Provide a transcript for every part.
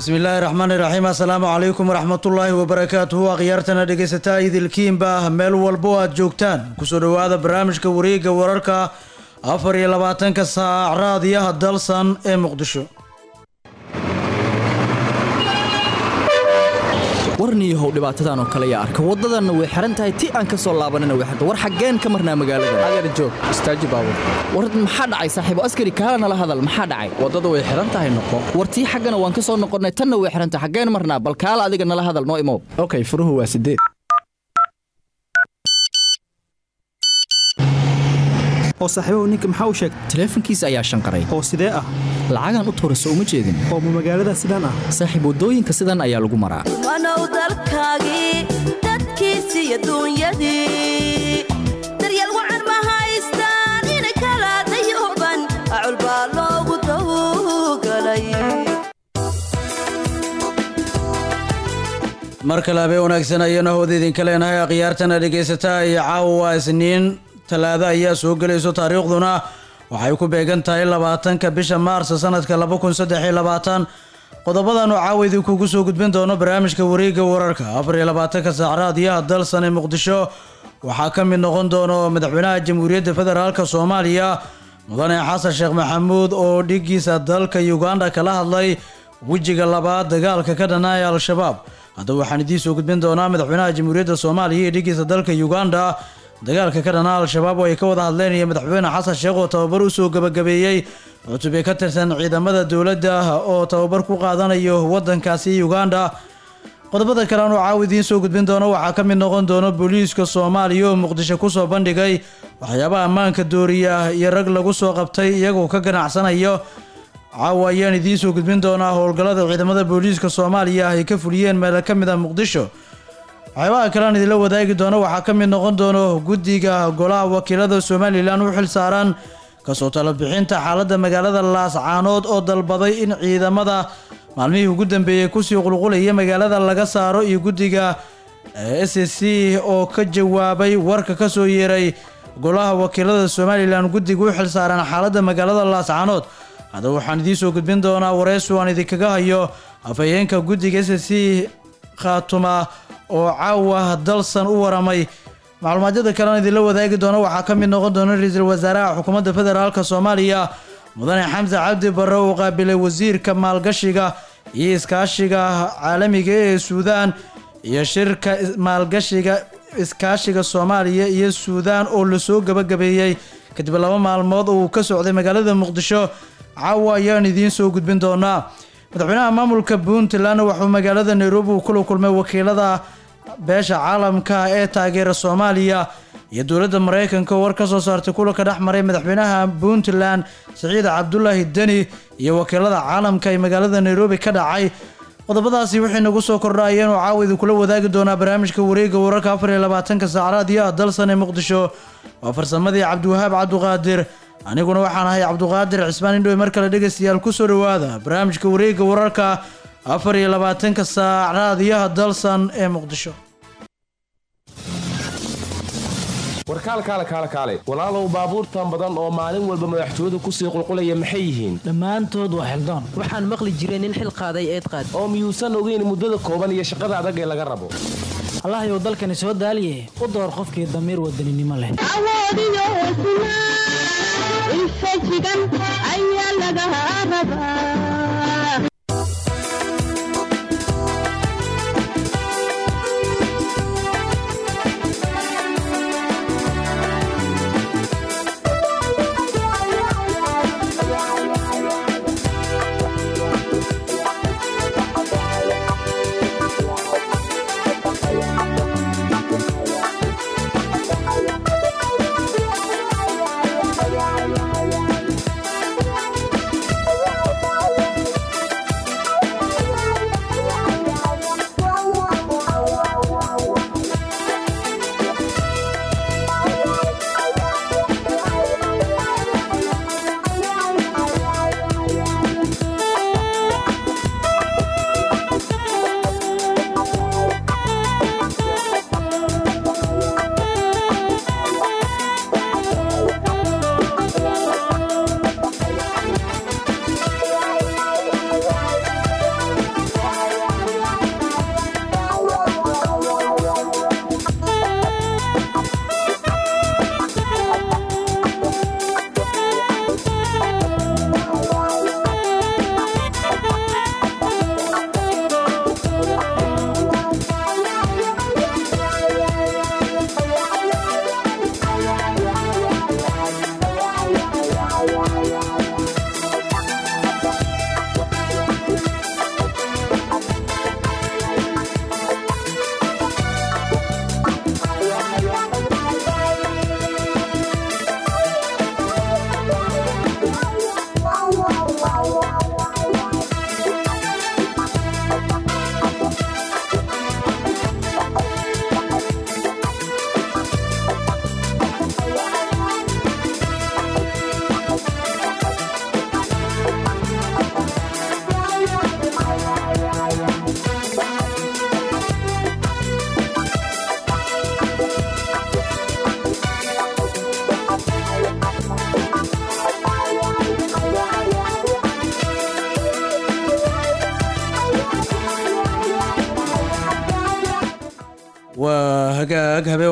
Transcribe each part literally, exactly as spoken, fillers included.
بسم الله الرحمن الرحيم السلام عليكم ورحمة الله وبركاته أخيارتنا دقيستا إذ الكيمبا ميل والبوات جوكتان كسودو هذا برامج كوريقا وراركا أفري لباتنك الساعة راضية الدلسان إيه مقدشو warniyo how dhibaatadan oo kale yaa arka wadadan way xiran tahay ti aan ka soo laabanana way xirta war xageen ka marnaa magaalada adeer joog istaaji baabur war maxaa dhacay saaxiibo askari kaalana la hadal maxaa dhacay wadada way xiran tahay noqo wartii xagana waan ka soo noqonay tan way xiran tahay xageen marnaa bal kaala adiga nala hadal noo imo okay furuhu waa sideed oo saaxiibo ninka maxaa u sheegay teleefankiisa ayaa shanqaray oo sidee ah lacagan u tuurayso uma jeedin oo magaalada sidaan ah saaxiib wadooyinka sidan ayaa lagu maraa wanow dalkaagi dadkiisa iyo duunyadii daryeel wacan ma haystaan inay kala dayooban acul baa loogu dawgalay mar kale habeen wanaagsan ayana hooda idinka leenahay akhyaartana dhegaysataa iyo caawa isniin talaada ayaa soo gelayso taariikhduna waxay ku beegan tahay labaatanka bisha maars sanadka laba kun saddex iyo labaatan qodobadan oo caawidi kugu soo gudbin doono barnaamijka wareegga wararka afar iyo labaatanka saac raadiyaha dalsan ee muqdisho waxaa ka mid noqon doono madaxweynaha jamhuuriyadda federaalka soomaaliya mudane xasan sheekh maxamuud oo dhigiisa dalka uganda kala hadlay wejiga labaad dagaalka ka dhanaya al-shabaab haddaba waxaan idiin soo gudbin doonaa madaxweynaha jamhuuriyadda soomaaliya iyo dhigiisa dalka uganda dagaalka ka dhanaa al-shabaab oo ay ka wada hadleen iyo madaxweyne xasan sheekh oo tababar u soo gabagabeeyey cutube ka tirsan ciidamada dowladda oo tababar ku qaadanayo wadankaasi uganda qodobada kale aan caawi idiin soo gudbin doono waxaa ka mid noqon doono booliiska soomaaliya oo muqdisho kusoo bandhigay waxyaabaha ammaanka dooriya iyo rag lagu soo qabtay iyagoo ka ganacsanayo caawa ayaan idiin soo gudbin doonaa howlgallada ciidamada booliiska soomaaliya ay ka fuliyeen meel ka mid ah muqdisho waxyaabaha kalean idinla wadaagi doono waxaa ka mid noqon doono guddiga golaha wakiilada somalilan u xil saaran kasoo talabixinta xaaladda magaalada laascaanood oo dalbaday in ciidamada maalmihii ugu dambeeyey kusii qulqulaya magaalada laga saaro iyo guddiga s c oo ka jawaabay warka ka soo yeeray golaha wakiilada somalilan guddiga u xil saaran xaaladda magaalada laascaanood haddaba waxaan idiin soo gudbin doonaa wareysu aan idinkaga hayo afhayeenka guddiga s c khaatuma oo caawa dalsan u waramay macluumaadyada kalena idinla wadaagi doono waxaa ka mid noqon doona ra-iisul wasaaraha xukuumadda federaalka soomaaliya mudane xamse cabdi barre uu qaabilay wasiirka maalgashiga iyo iskaashiga caalamiga ee suudaan iyo shirka maalgashiga iskaashiga soomaaliya iyo suudaan oo lasoo gabagabeeyey kadib laba maalmood oo uu ka socday magaalada muqdisho caawa ayaan idiin soo gudbin doonaa madaxweynaha maamulka puntland wuxuu magaalada nairobi kula kulmay wakiilada beesha caalamka ee taageera soomaaliya iyo dowladda maraykanka war ka soo saartay kulanka dhex maray madaxweynaha puntland siciid cabdulaahi deni iyo wakiilada caalamka ee magaalada nairobi ka dhacay qodobadaasi wixii nagu soo kordhaayeen oo caawa idinkula wadaagi doonaa barnaamijka wareegga wararka afar iyo labaatanka saac raadiyaha dalsan ee muqdisho waa farsamadii cabdiwahaab cabduqaadir aniguna waxaan ahay cabduqaadir cismaan indhowe mar kale dhegaystayaal ku soo dhowaada barnaamijka wareegga wararka afar iyo labaatanka saac raadiyaha dalsan ee muqdisho warkaalkaale kaale kaale walaalow baabuurtan badan oo maalin walba madaxtooyadu kusii qulqulaya maxay yihiin dhammaantood waa xildaan waxaan maqli jiray nin xil qaaday eed qaad oo miyuusan ogeyn muddada kooban iyo shaqada adag ee laga rabo allahayow dalkani soo daaliye u door qofkii damiir wadaninimo leh awoodiyo hesnaa infajigan ayaa laga rabaa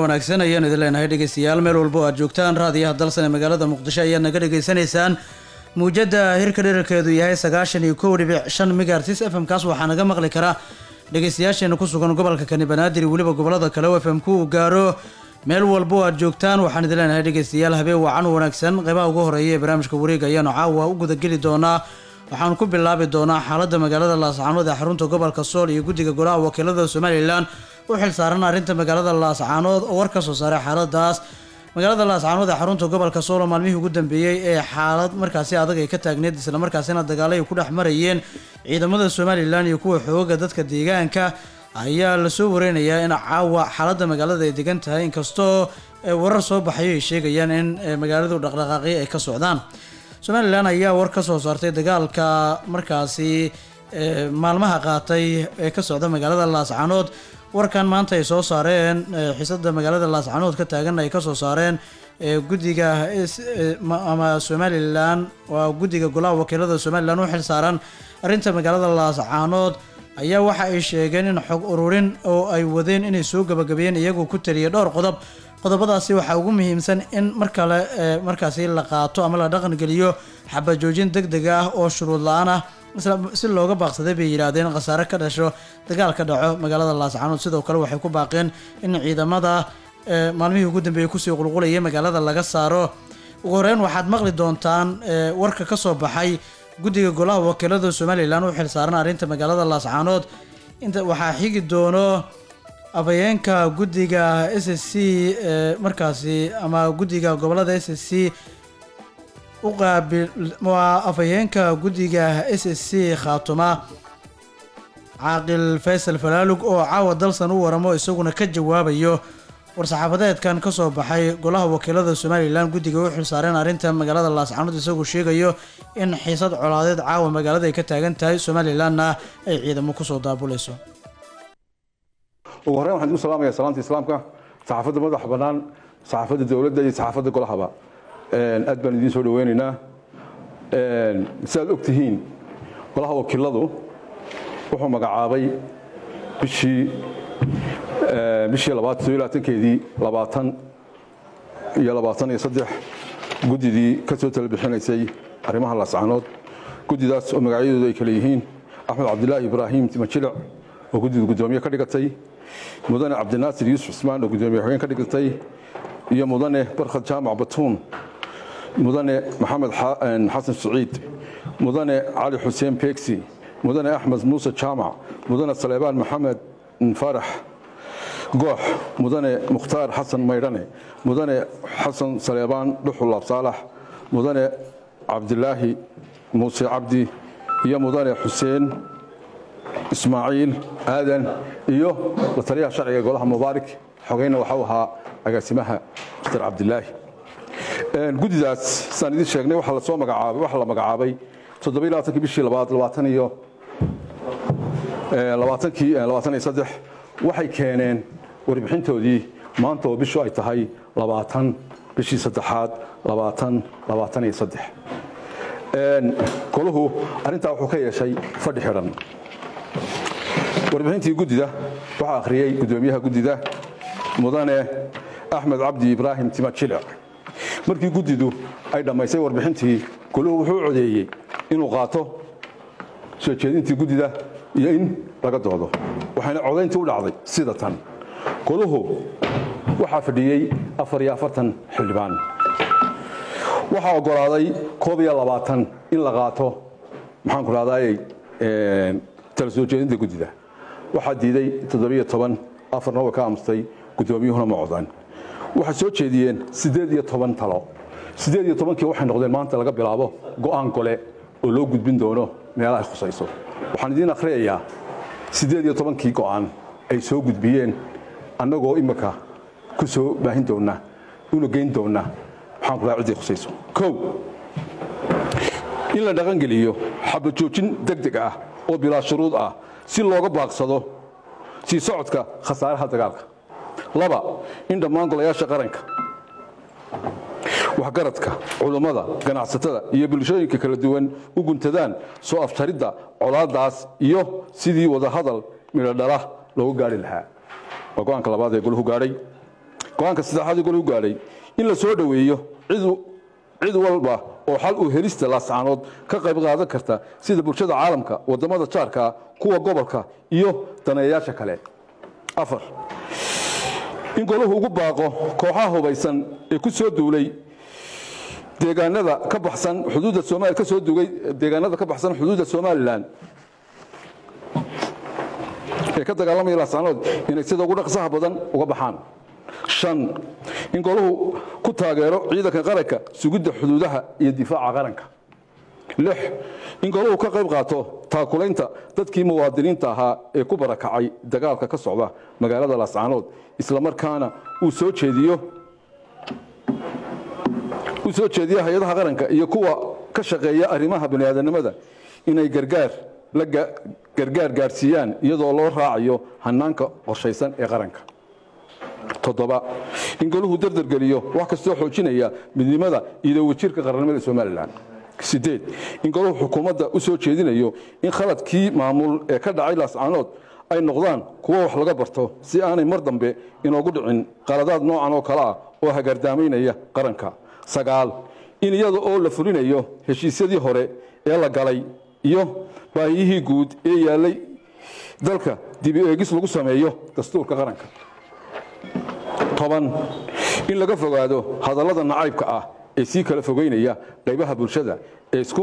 wanaagsan ayaan idin leenahay dhegeystayaal meel walbo aad joogtaan raadiyaha dalsan ee magaalada muqdisho ayaad naga dhegeysanaysaan muujada hirka dherarkeedu yahay sagaashan iyo kow dhibic shan megahertz f m kaas waxaa naga maqli kara dhegeystayaasheena ku sugan gobolka kani banaadir iyo weliba gobolada kale oo f m ku gaaro meel walbo aad joogtaan waxaan idin leenahay dhegeystayaal habeen wacan wanaagsan qeybaha ugu horeeya ee barnaamijka wareega ayaanu caawa u gudageli doonaa waxaan ku bilaabi doonaa xaalada magaalada laascaanood ee xarunta gobolka sool iyo guddiga golaha wakiilada somalilan u xil saaran arrinta magaalada laascaanood oo war ka soo saaray xaaladaas magaalada laascaanood ee xarunta gobolka sool oo maalmihii ugu dambeeyey ee xaalad markaasi adag ay ka taagneed islamarkaasina dagaalo ay ku dhex marayeen ciidamada somalilan iyo kuwa xooga dadka deegaanka ayaa lasoo wareynayaa in caawa xaalada magaalada ay degan tahay inkastoo warar soo baxayo ay sheegayaan in magaaladu dhaqdhaqaaqyo ay ka socdaan somalilan ayaa war ka soo saartay dagaalka markaasi maalmaha qaatay ee ka socda magaalada laascaanood warkan maanta ay soo saareen xiisada magaalada laascaanood ka taagan ay kasoo saareen guddiga ama somalilan waa guddiga golaha wakiilada somalilan u xil saaran arrinta magaalada laascaanood ayaa waxa ay sheegeen in xog ururin oo ay wadeen inay soo gabagabeen iyagoo ku taliyay dhowr qodob qodobadaasi waxaa ugu muhiimsan in mar kale markaasi la qaato ama la dhaqangeliyo xabajoojin deg deg ah oo shuruud la-aan ah si looga baaqsaday bay yidhaahdeen khasaare ka dhasho dagaal ka dhaco magaalada laascaanood sidoo kale waxay ku baaqeen in ciidamada maalmihii ugu dambeeyey kusii qulqulayay magaalada laga saaro ugu horeyn waxaad maqli doontaan warka ka soo baxay guddiga golaha wakiilada somalilan u xil saaran arrinta magaalada laascaanood inta waxaa xigi doono afhayeenka guddiga s s c markaasi ama guddiga gobolada s s c uqaabil waa afhayeenka guddiga s s c khaatuma caaqil faysal falaalug oo caawa dalsan u waramo isaguna ka jawaabayo war-saxaafadeedkan ka soo baxay golaha wakiilada somalilan guddiga u xilsaareen arrinta magaalada laascaanood isagoo sheegayo in xiisad colaadeed caawa magaalada ay ka taagan tahay somalilanna ay ciidamo kusoo daabulayso ugu horreyn waxaan igu salaamayaa salaamta islaamka saxaafadda madaxa bannaan saxaafadda dowladda iyo saxaafadda golahaba aad baan idiin soo dhaweynaynaa sidaad og tihiin golaha wakiiladu wuxuu magacaabay bishii bishii labaatankeedii labaatan iyo labaatan iyo saddex guddidii ka soo tala bixinaysay arrimaha laascaanood guddidaas oo magacyadoodu ay kale yihiin axmed cabdilaahi ibraahim timajilic oo guddidu guddoomiye ka dhigatay mudane cabdinaasir yuusuf cismaan oo guddoomiye xogeen ka dhigatay iyo mudane barkhad jaamac batuun mudane maxamed xasan saciid mudane cali xuseen beegsi mudane axmed muuse jaamac mudane saleebaan maxamed faarax goox mudane mukhtaar xasan maydhane mudane xasan saleebaan dhuxul absaalax mudane cabdilaahi muuse cabdi iyo mudane xuseen ismaaciil aadan iyo la taliyaha sharciga golaha mubaarak xogeyna waxau ahaa agaasimaha mister cabdilaahi guddidaas saan idiin sheegnay waxaa la soo magacaabay waxaa la magacaabay toddobiyo labaatankii bishii labaad labaatan iyo labaatankii labaatan iyo saddex waxay keeneen warbixintoodii maanta oo bishu ay tahay labaatan bishii saddexaad labaatan labaatan iyo saddex golahu arrintaa wuxuu ka yeeshay fadhi xidhan warbixintii guddida waxaa akhriyey guddoomiyaha guddida mudane axmed cabdi ibraahim timajilic markii guddidu ay dhammaysay warbixintii golahu wuxuu codeeyey inuu qaato soo jeedintii guddida iyo in laga doodo waxayna codayntii u dhacday sida tan golahu waxaa fadhiyey afar iyo afartan xildhibaan waxaa oggolaaday koob iyo labaatan in la qaato maxaan ku dhahdaayey tala soo jeedinta guddida waxaa diiday toddobiyo toban afarna way ka aamustay guddoomiyuhuna ma codaan waxay soo jeediyeen siddeed iyo toban talo siddeed iyo tobankii waxay noqdeen maanta laga bilaabo go'aan gole oo loo gudbin doono meelaha ay khusayso waxaan idiin akhriyayaa siddeed iyo tobankii go'aan ay soo gudbiyeen annagoo imika ku soo baahin doonna una geyn doonna maxaan ku dhaha ciddii khusayso kow in la dhaqangeliyo xabajoojin deg deg ah oo bilaa shuruud ah si looga baaqsado sii socodka khasaaraha dagaalka laba in dhammaan golayaasha qaranka waxgaradka culummada ganacsatada iyo bulshooyinka kala duwan u guntadaan soo afjaridda colaadaas iyo sidii wadahadal midho dhala loogu gaari lahaa waa go'aanka labaad ee goluhu gaadhay go-aanka saddexaad ee goluhu gaadhay in la soo dhoweeyo cid walba oo xal u helista laascaanood ka qayb qaadan karta sida bulshada caalamka wadamada jaarka kuwa gobolka iyo daneeyaasha kale afar in goluhu ugu baaqo kooxaha hubaysan ee ku soo duulay deegaanada ka baxsan xuduudda Soomaaliya ka soo duugay deegaanada ka baxsan xuduudda Soomaaliland ee ka dagaalamaya laascaanood inay sida ugu dhaqsaha badan uga baxaan shan in goluhu ku taageero ciidanka qaranka sugidda xuduudaha iyo difaaca qaranka lix in goluhu ka qayb qaato taakulaynta dadkii muwaadiniinta ahaa ee ku barakacay dagaalka ka socda magaalada laascaanood isla markaana uu soo jeediyo uu soo jeediyo hay'adaha qaranka iyo kuwa ka shaqeeya arrimaha bini'aadanimada inay gargaar la gargaar gaarsiiyaan iyadoo loo raacayo hanaanka qorshaysan ee qaranka toddoba in goluhu dardar geliyo wax kastoo xoojinaya midnimada iyo wajirka qaranimada Soomaaliland sideed in goluhu xukuumadda u soo jeedinayo in khaladkii maamul ee ka dhacay laascaanood ay noqdaan kuwa wax laga barto si aanay mar dambe inoogu dhicin qaladaad noocan oo kale ah oo hagardaamaynaya qaranka sagaal in iyada oo la fulinayo heshiisyadii hore ee la galay iyo baahiyihii guud ee yaalay dalka dib u eegis lagu sameeyo dastuurka qaranka toban in laga fogaado hadallada nacaybka ah ee sii kala fogeynaya qaybaha bulshada ee isku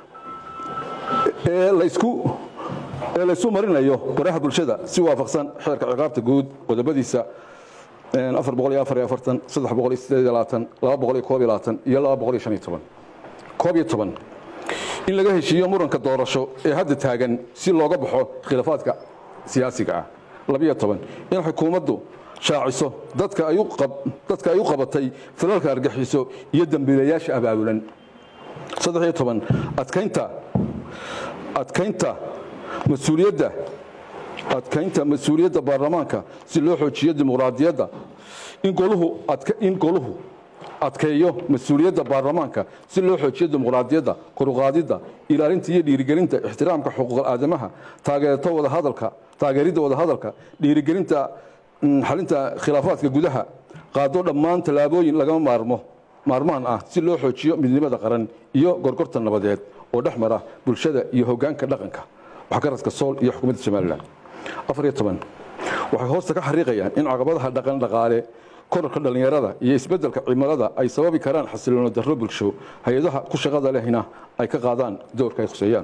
ee la isku ee la isu marinayo baraha bulshada si waafaqsan xeerka ciqaabta guud qodobadiisa afar boqol iyo afar iyo afartan saddex boqol iyo siddeed iyo labaatan laba boqol iyo koob iyo labaatan iyo laba boqol iyo shan iyo toban koob iyo toban in laga heshiiyo muranka doorasho ee hadda taagan si looga baxo khilaafaadka siyaasiga ah laba iyo toban in xukuumaddu shaaciso dadka ay u qab dadka ay u qabatay falalka argaxiso iyo dambiilayaasha abaabulan saddex iyo toban adkaynta adkaynta mas'uuliyadda adkaynta mas'uuliyadda baarlamaanka si loo xoojiyo dimuqraadiyadda in goluhu adka in goluhu adkeeyo mas'uuliyadda baarlamaanka si loo xoojiyo dimuqraadiyadda koruqaadida ilaalinta iyo dhiirigelinta ixtiraamka xuquuqul aadamaha taageerto wada hadalka taageeridda wada hadalka dhiirigelinta xalinta khilaafaadka gudaha qaado dhammaan talaabooyin laga maarmo maarmaan ah si loo xoojiyo midnimada qaran iyo gorgorta nabadeed oo dhexmara bulshada iyo hoggaanka dhaqanka wax ka radka sool iyo xukuumadda Soomaaliland afar iyo toban waxay hoosta ka xariiqayaan in caqabadaha dhaqan dhaqaale kororka dhalinyarada iyo isbeddelka cimilada ay sababi karaan xasilooni darro bulsho hay'adaha ku shaqada lehna ay ka qaadaan doorka ay khuseeyaan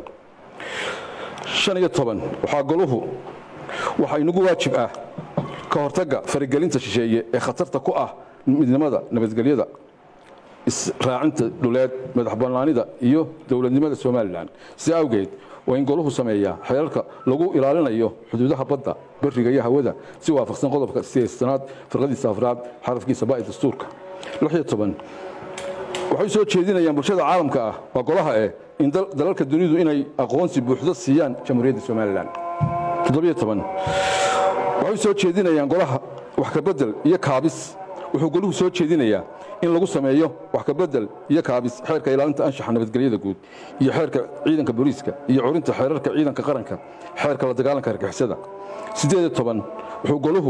shan iyo toban waxa goluhu waxa inagu waajib ah ka hortagga faragelinta shisheeye ee khatarta ku ah midnimada nabadgelyada israacinta dhuleed madax bannaanida iyo dowladnimada Soomaaliland si awgeed waa in goluhu sameeyaa xeerarka lagu ilaalinayo xuduudaha badda bariga iyo hawada si waafaqsan qodobka sideedaad farqadiisa afraad xarafkiisa baa dastuurka lix iyo toban waxay soo jeedinayaan bulshada caalamka ah waa golaha ee in dalalka dunidu inay aqoonsi buuxda siiyaan jamhuuriyadda Soomaaliland toddoba iyo toban waxay soo jeedinayaan golaha wax ka bedel iyo kaabis wuxuu goluhu soo jeedinayaa in lagu sameeyo wax ka bedel iyo kaabis xeerka ilaalinta anshaxa nabadgelyada guud iyo xeerka ciidanka booliiska iyo curinta xeerarka ciidanka qaranka xeerka la dagaalanka argagixisada siddeed iyo toban wuxuu goluhu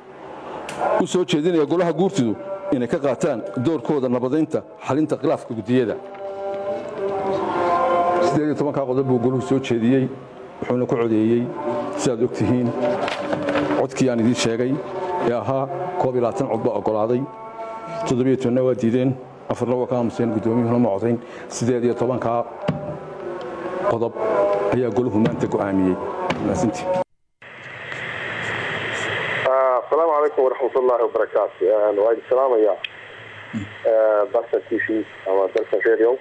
u soo jeedinayaa golaha guurtidu inay ka qaataan doorkooda nabadeynta xalinta khilaafka gudiyada siddeed iyo toban ka qodob buu goluhu soo jeediyey wuxuuna ku codeeyey sidaad ogtihiin codkii aan idiin sheegay ee ahaa koob iyo labaatan cod baa oggolaaday toddobiyo tobanna waa diideen afarna waa ka aamuseen guddoomiyuhuna ma codayn siddeed iyo tobankaa qodob ayaa goluhu maanta go'aamiyey maasintii asalaamu calaykum waraxmatullaahi wabarakaatu waa idin salaamayaa dalkan t v ama dalkan radio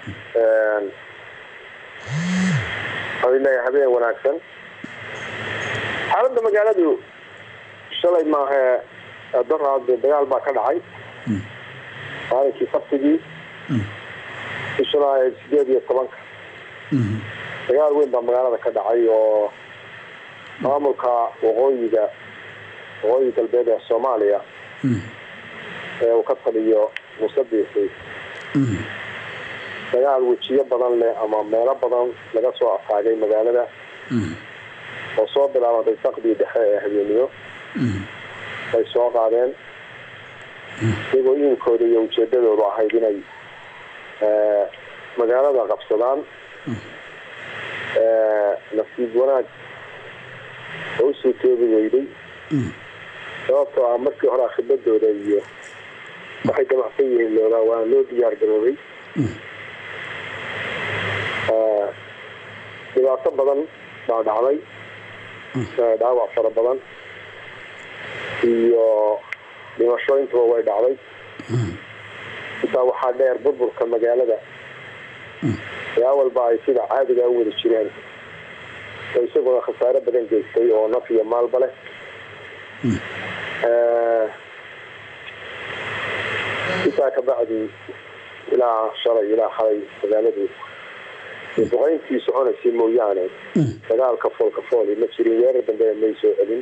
waxaan leeyahay habeen wanaagsan xaaladda magaaladu shalay maahe daraad dagaal baa ka dhacay maalinkii sabtigii bishaa sideed iyo tobanka dagaal weyn baa magaalada ka dhacay oo maamulka waqooyiga waqooyi galbeed ee Soomaaliya ee uu ka taliyo musabbixi dagaal wejiyo badan leh ama meelo badan laga soo afaagay magaalada oo soo bilaabay saqdii dhexe ee habeenimo ay soo qaadeen iyagoo iinkooda iyo ujeedadoodu ahayd inay magaalada qabsadaan nasiib wanaag oo usoo toobi weyday sababtoo ah markii hore khibradooda iyo waxay damacsan yihiin loogaa waa loo diyaar garoobay dhibaato badan baa dhacday dhaawac fara badan iyo dhimasho intuba way dhacday intaa waxaa dheer burburka magaalada ee awalba ay sida caadiga u wada jireen oo isaguna khasaare badan geystay oo naf iyo maalba leh intaa ka bacdi ilaa shalay ilaa xalay magaaladu duqayntii soconaysay mooyaane dagaalka foolka fooli ma jirin weerar dambe may soo celin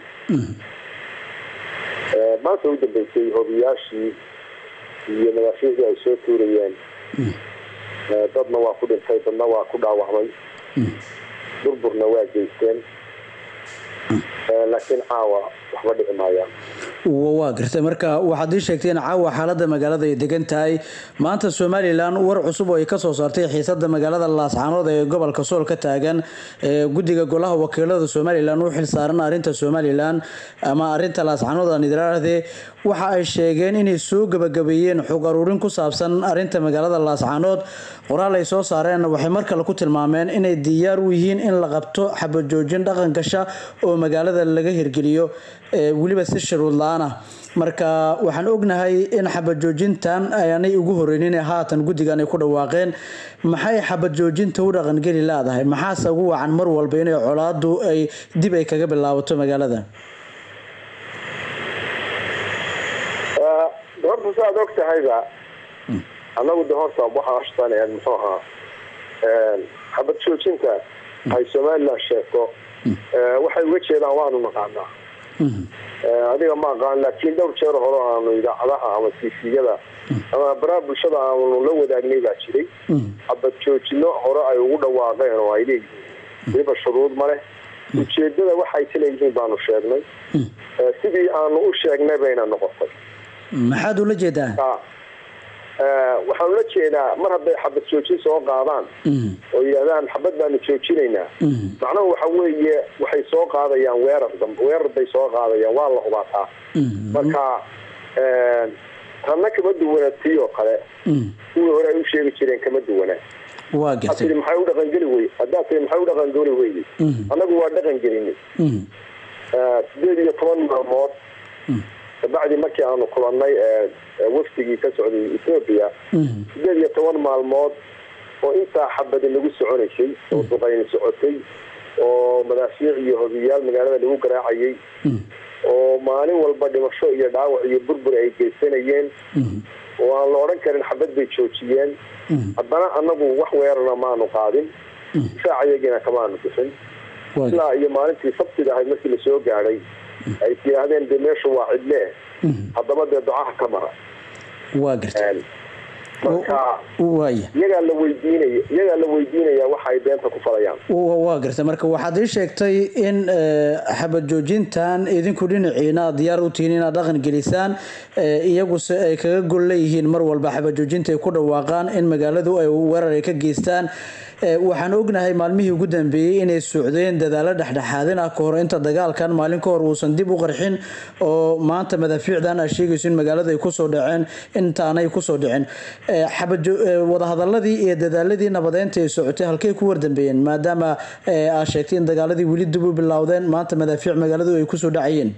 maanta u dambeysay hobiyaashii iyo madaafiicdii ay soo tuurayeen dadna waa ku dhintay dadna waa ku dhaawacmay burburna waa geysteen laakiin caawa waxba dhici maayaan waa gartay marka waxaad ii sheegteen caawa xaaladda magaalada ay degan tahay maanta Somaliland war cusub oo ay ka soo saartay xiisadda magaalada Laascaanood ee gobolka Sool ka taagan ee guddiga golaha wakiilada Somaliland u xil saaran arrinta Somaliland ama arrinta Laascaanood aan idiraahday waxa ay sheegeen inay soo gabagabeeyeen xog aruurin ku saabsan arrinta magaalada Laascaanood qoraal ay soo saareen waxay markale ku tilmaameen inay diyaar u yihiin in la qabto xabad joojin dhaqan gasha oo magaalada laga hirgeliyo waliba si shuruud la'aan ah marka waxaan ognahay in xabad joojintan aanay ugu horeynin haatan guddigan ay ku dhawaaqeen maxay xabad joojinta u dhaqan gali laadahay maxaas ugu wacan mar walba inay colaadu ay dib ay kaga bilaabato magaalada horta saad og tahayba anagu de horta waxaa ashtaneen muxuu ahaa xabad joojinta ay Somaliland sheegto waxay uga jeedaan waanu naqaanaa adiga ma aqaan laakiin dhowr jeer hore aanu idaacadaha ama tiifiyada ama baraha bulshada aanu la wadaagnay baa jiray xabad joojino hore ay ugu dhawaaqeen oo ay leeyihiin weliba shuruud ma leh ujeedada waxay leeyihiin baanu sheegnay sidii aanu u sheegnay bayna noqotay maxaad ula jeedaa waxaan la jeedaa mar hadday xabad joojin soo qaadaan oo yidhahdaan xabad baanu joojinaynaa macnahu waxa weeye waxay soo qaadayaan weerar dambe weerar bay soo qaadayaan waa la hubaataa marka tanna kama duwana tii oo kale kuwii hore ay u sheegi jireen kama duwana waa gartay maxay u dhaqangeli wey haddaa tii maxay u dhaqangeli weyday annagu waa dhaqangelinay sideed iyo toban maalmood بعد ما كانوا كلنا وفدي كسعودي إثيوبيا بدل يتوان مع الماض وإنت حبد اللي جوس عوني شيء وطبعين سعودي ومدافع يهوديال مقالة اللي هو قراعي ومالي والبدي مشروع يدعو يبربر أي كيسينيين والله رنكر الحبد بيتشوتيين أبنا أنا بو وحويرنا ما نقادم ساعة يجينا كمان نكسن لا يمالي في سبت ده هاي مثل سوق علي ay tiraadeen demeesho waa cidle hadaba de ducaha ka mara waa gartay marka waaya iyaga la weydiinay iyaga la weydiinaya waxa ay beenta ku falayaan waa gartay marka waxaad ii sheegtay in xabad joojintan idinku dhinaciina diyaar u tihiin inaad dhaqan gelisaan iyagu si ay kaga gol leeyihiin mar walba xabad joojinta ay ku dhawaaqaan in magaaladu ay weerar ay ka geystaan waxaan ognahay maalmihii ugu dambeeyay inay socdeen dadaalo dhexdhexaadin ah ka hor inta dagaalkan maalin ka hor uusan dib u qarxin oo maanta madaafiicdan ay sheegayso in magaalada ay ku soo dhaceen intaanay ku soo dhicin xabad wada hadaladii iyo dadaaladii nabadeynta ay socotay halkay ku wardambeeyeen maadaama ay sheegtay in dagaaladii wali dib u bilowdeen maanta madaafiic magaaladu ay ku soo dhacayeen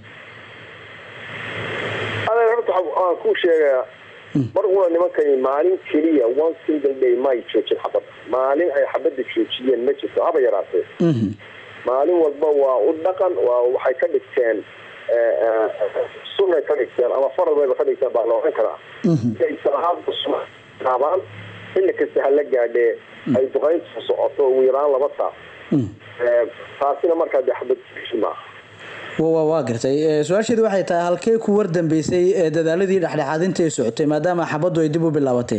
adeer horta aan ku sheegaya mar uu nimankani maalin kaliya one single day ma joojin xabad maalin ay xabada joojiyeen ma jirto haba yaraatee maalin walba waa u dhaqan waa waxay ka dhigteen sunna ka dhigteen ama farad bay ka dhigteen baa loo oran karaa ay salaad taabaan in kasta hala gaadhe ay duqayntu socoto ugu yaraan laba saac taasina markaa xabad joojima waa waa gartay su'aasheedu waxay tahay halkee ku war dambeysay dadaaladii dhexdhexaadinta ay socotay maadaama xabadu ay dib u bilaabatay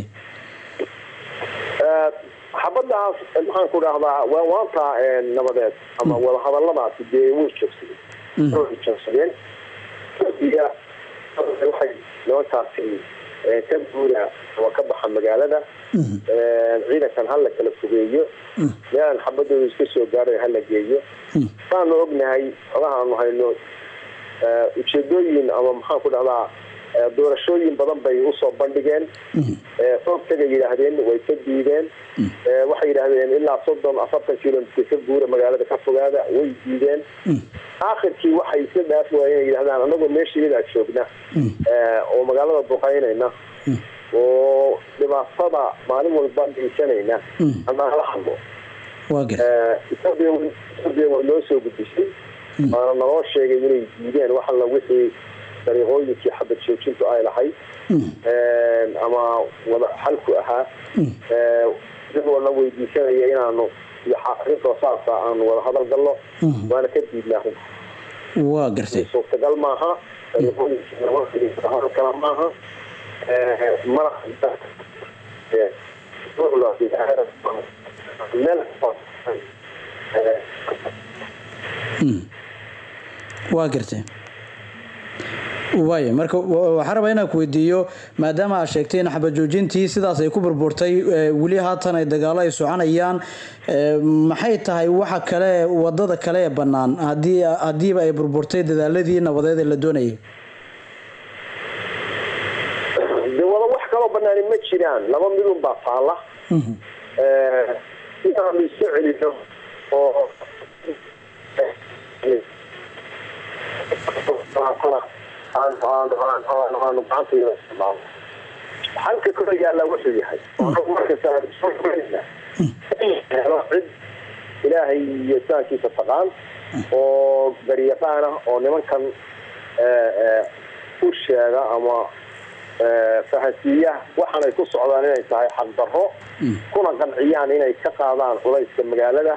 xabadaas maxaan ku dhahdaa waa waanta nabadeed ama wada hadalladaasi dee way joogsadeen way joogsadeen waxay nimankaasi ka guura ama ka baxa magaalada ciidankan hala kala fogeeyo meelaan xabadooda iska soo gaaray hala geeyo saanu ognahay xogahaanu hayno ujeedooyin ama maxaan ku dhahdaa doorashooyin badan bay usoo bandhigeen xoogtagay yidhaahdeen way ka diideen waxay yidhaahdeen ilaa soddon afartan kilomitr ka guura magaalada ka fogaada way diideen aakhirkii waxay isla dhaaf waayeen inay yidhahdaan anagoo meesha iyadaa joogna oo magaalada duqaynayna oo dhibaatada maalin walba geysanayna anaa la hadlo etoobiya waa noo soo gudbisay waana naloo sheegay inay diideen waxalla wixii dariiqooyinkii xabad joojintu ay lahayd ama wada xalku ahaa iyagoo na weydiisanaya inaanu arintoo saasa aanu wada hadal galno waana ka diidnaa waa gartay suurtagal maaha dariiqooyinkala maaha mana waa gartay waay marka waxaan rabaa inaan ku weydiiyo maadaama aad sheegtay in xabad joojintii sidaas ay ku burburtay weli haatan ay dagaalo ay soconayaan maxay tahay waxa kale wadada kale ee bannaan haddii haddiiba ay burburtay dadaaladii nabadeed ee la doonayay de wada wax kaloo banaani ma jiraan laba midun baa taala inaanu isu celino oo xalka kor yaalla wuxuu yahay helo cid ilaahay iyo saankiisa taqaan oo garyaqaan ah oo nimankan u sheega ama fahansiiya waxaanay ku socdaan inay tahay xaqdarro kuna qanciyaan inay ka qaadaan culayska magaalada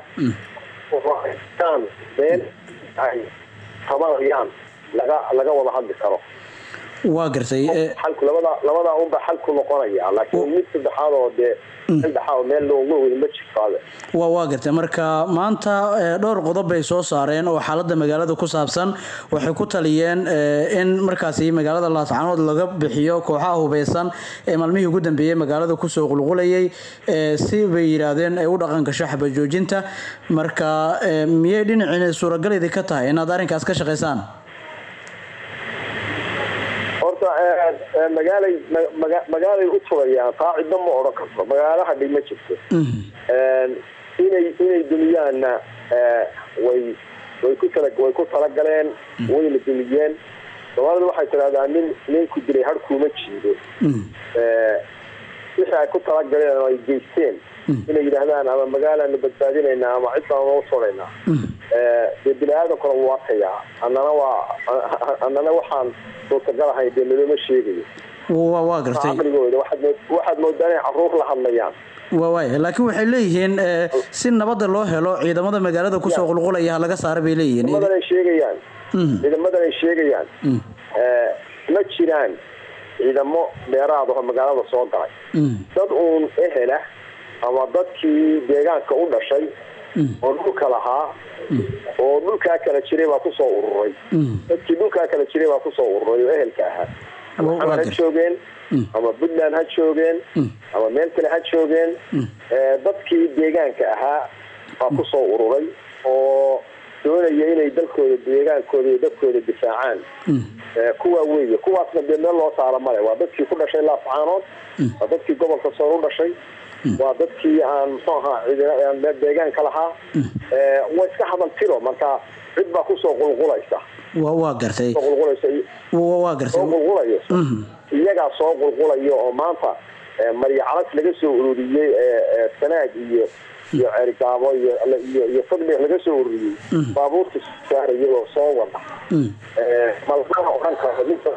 been ay tabanayaan laga laga wada hadli karo waa gartay xalku labada labada unba xalku noqonaya laakiin mid saddexaad oo dee saddexaad meel loogu weyn ma jirto waa waa gartay marka maanta dhowr qodob bay soo saareen oo xaaladda magaalada ku saabsan waxay ku taliyeen in markaasi magaalada Laascaanood laga bixiyo kooxaha hubeysan ee maalmihii ugu dambeeyay magaalada ku soo qulqulayay si bay yiraahdeen ay u dhaqan gasho xabad joojinta marka miyay dhinacina suuragalida ka tahay inaad arrinkaas ka shaqeysaan magaalay magaalay u tagayaan qaacido ma oran karto magaalaha dhima jirto inay inay dumiyaana way way ku tala way ku tala galeen way la dumiyeen dawladdu waxay tiraahdaa nin nin ku dilay har kuma jiido ee waxa ay ku tala galeen ay geysteen inay yiraahdaan ama magaalada badbaadinayna ama cid aan oo soorayna ee bilaada kala waaqaya annana waa annana waxaan suurtagalahay dee lama sheegayo waa waa gartay waxaad moodaan in caruur la hadlayaan waa waay laakiin waxay leeyihiin si nabad loo helo ciidamada magaalada ku soo qulqulaya laga saar bay leeyihiin ciidamada ay sheegayaan ciidamada ay sheegayaan ee ma jiraan ciidamo dheeraad ah magaalada soo galay dad uun ehela ama dadkii deegaanka u dhashay oo dhulka lahaa oo dhulka kala jiray baa ku soo ururay dadkii dhulka kala jiray baa ku soo ururay oo ehelka ahaa ama ha joogeen ama Puntland ha joogeen ama meel kale ha joogeen dadkii deegaanka ahaa baa ku soo ururay oo doonaya inay dalkooda deegaankooda iyo dadkooda difaacaan kuwa weeye kuwaasna meel loo saaro male waa dadkii ku dhashay Laascaanood waa dadkii gobolka soo u dhashay waa dadkii aan sooha ciidan deegaanka lahaa ee way iska hadal tiro marka cid baa ku soo qulqulaysa waa waa gartay waa waa gartay qulqulayo iyaga soo qulqulayo oo maanta mariya calas laga soo ururiyay ee sanaad iyo iyo ergaabo iyo iyo iyo fadli laga soo ururiyay baabuurta saarayo oo soo wada ee malqaha oo dhanka midda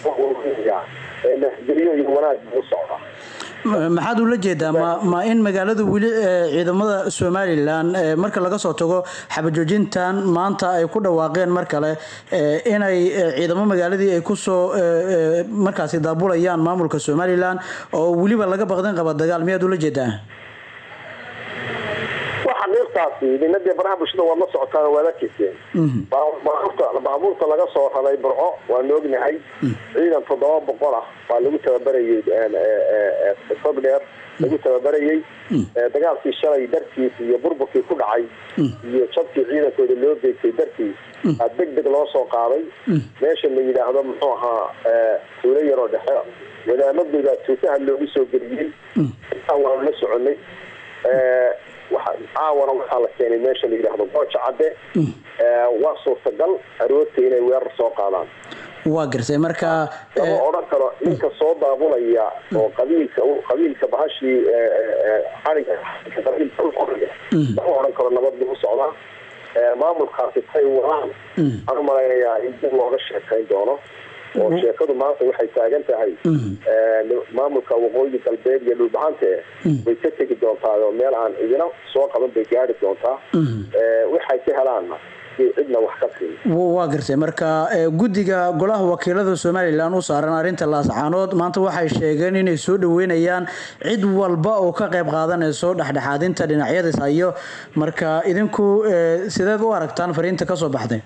ee nasriyo iyo wanaag u socda maxaad ula jeedaa ma ma in magaalada wili ciidamada Soomaaliland marka laga soo tago xabajoojintan maanta ay ku dhawaaqeen mar kale inay ciidamada magaaladii ay ku soo markaasi daabulayaan maamulka Soomaaliland oo waliba laga baqdan qaba dagaal miyaad ula jeedaa waxa dhirta nimankaasi ninadee baraha bulshada waad la socotaan waad arkayseen baabuurta baabuurta laga soo raray burco waan ognahay ciidan toddoba boqol ah baa lagu tababarayay sabdheer lagu tababarayay dagaalkii shalay dartiis iyo burburkii ku dhacay iyo jabkii ciidankooda loo geystay dartiis aa deg deg loo soo qaaday meesha la yidhaahdo muxuu ahaa tuulo yaroo dhexe wadaamadooda tuutaha loogu soo geliyey waan la soconay caawana waxaa la keenay meesha la yidhaahdo gooja cadde waa suurtagal aroorta inay weerar soo qaadaan waa gartay marka lama odhan karo ninka soo daabulaya oo qabiilka qabiilka bahashii xariga qabiilka uqoraya lama odhan karo nabad buu u socdaa maamulkaasi tay wadaan waxaan u malaynayaa in dib looga sheekayn doono oo sheekadu maanta waxay taagan tahay maamulka waqooyi galbeed iyo dhulbahante way ka tegi doontaa oo meel aan idina soo qaban bay gaari doontaa waxay ka helaanna cidna wax ka siin waa gartay marka guddiga golaha wakiilada Soomaaliland u saaran arinta laascaanood maanta waxay sheegeen inay soo dhaweynayaan cid walba oo ka qayb qaadanayso dhaxdhaxaadinta dhinacyada sayo marka idinku sideed u aragtaan fariinta ka soo baxday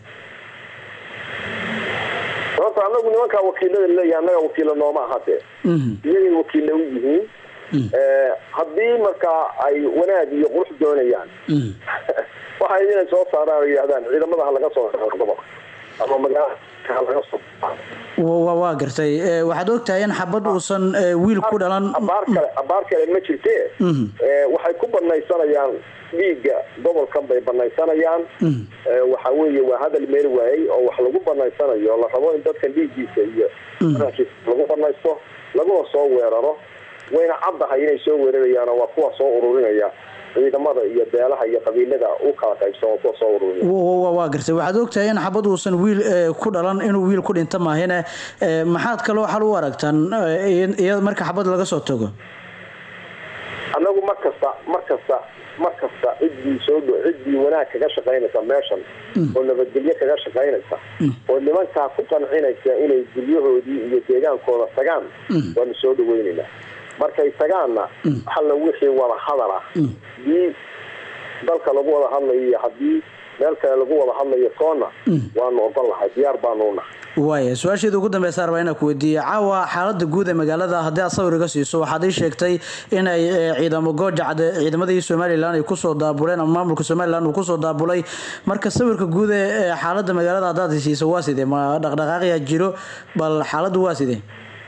anagu nimanka wakiilada leeyahay anaga wakiilo nooma ahate iyagii wakiilo u yihiin haddii marka ay wanaag iyo qurux doonayaan waxay inay soo saaraan oo yidhahdaan ciidamada laga soo gobolka ama magaalada laga soo waa waa gartay waxaad ogtahay in xabad uusan wiil ku dhalan abaar kale abaar kale ma jirtee waxay ku banaysanayaan dhiigga gobolkan bay banaysanayaan waxa weeye waa hadal meel waayay oo wax lagu banaysanayo la rabo in dadka dhiiggiisa iyo lagu banaysto laguna soo weeraro wayna caddahay inay soo weerarayaan waa kuwa soo ururinaya ciidamada iyo beelaha iyo qabiilada u kala qaybsan oo soo ururinaya waa gartay waxaad ogtahay in xabad uusan wiil ku dhalan inuu wiil ku dhinto maahina maxaad kaloo xal u aragtaan iyada marka xabad laga soo tago anagu markasta markasta markasta ciddii soo dhow ciddii wanaag kaga shaqaynaysa meeshan oo nabadgelyo kaga shaqaynaysa oo nimankaa ku qancinaysa inay guryahoodii iyo deegaankooda tagaan waanu soo dhaweynaynaa markay tagaanna waxalla wixii wada hadal ah haddii dalka lagu wada hadlayo iyo haddii meel kale lagu wada hadlayo toonna waanu ogol lahay diyaar baanu nahay waaya su-aasheeda ugu dambeysa arbaa inaan ku weydiiyey caawa xaalada guud ee magaalada haddii aad sawir iga siiso waxaad ii sheegtay inay ciidamo goojacde ciidamadii Somaliland ay kusoo daabuleen ama maamulka Somaliland uu kusoo daabulay marka sawirka guud ee xaalada magaalada haddaad ii siiso waa sidee ma dhaqdhaqaaqya jiro bal xaaladu waa sidee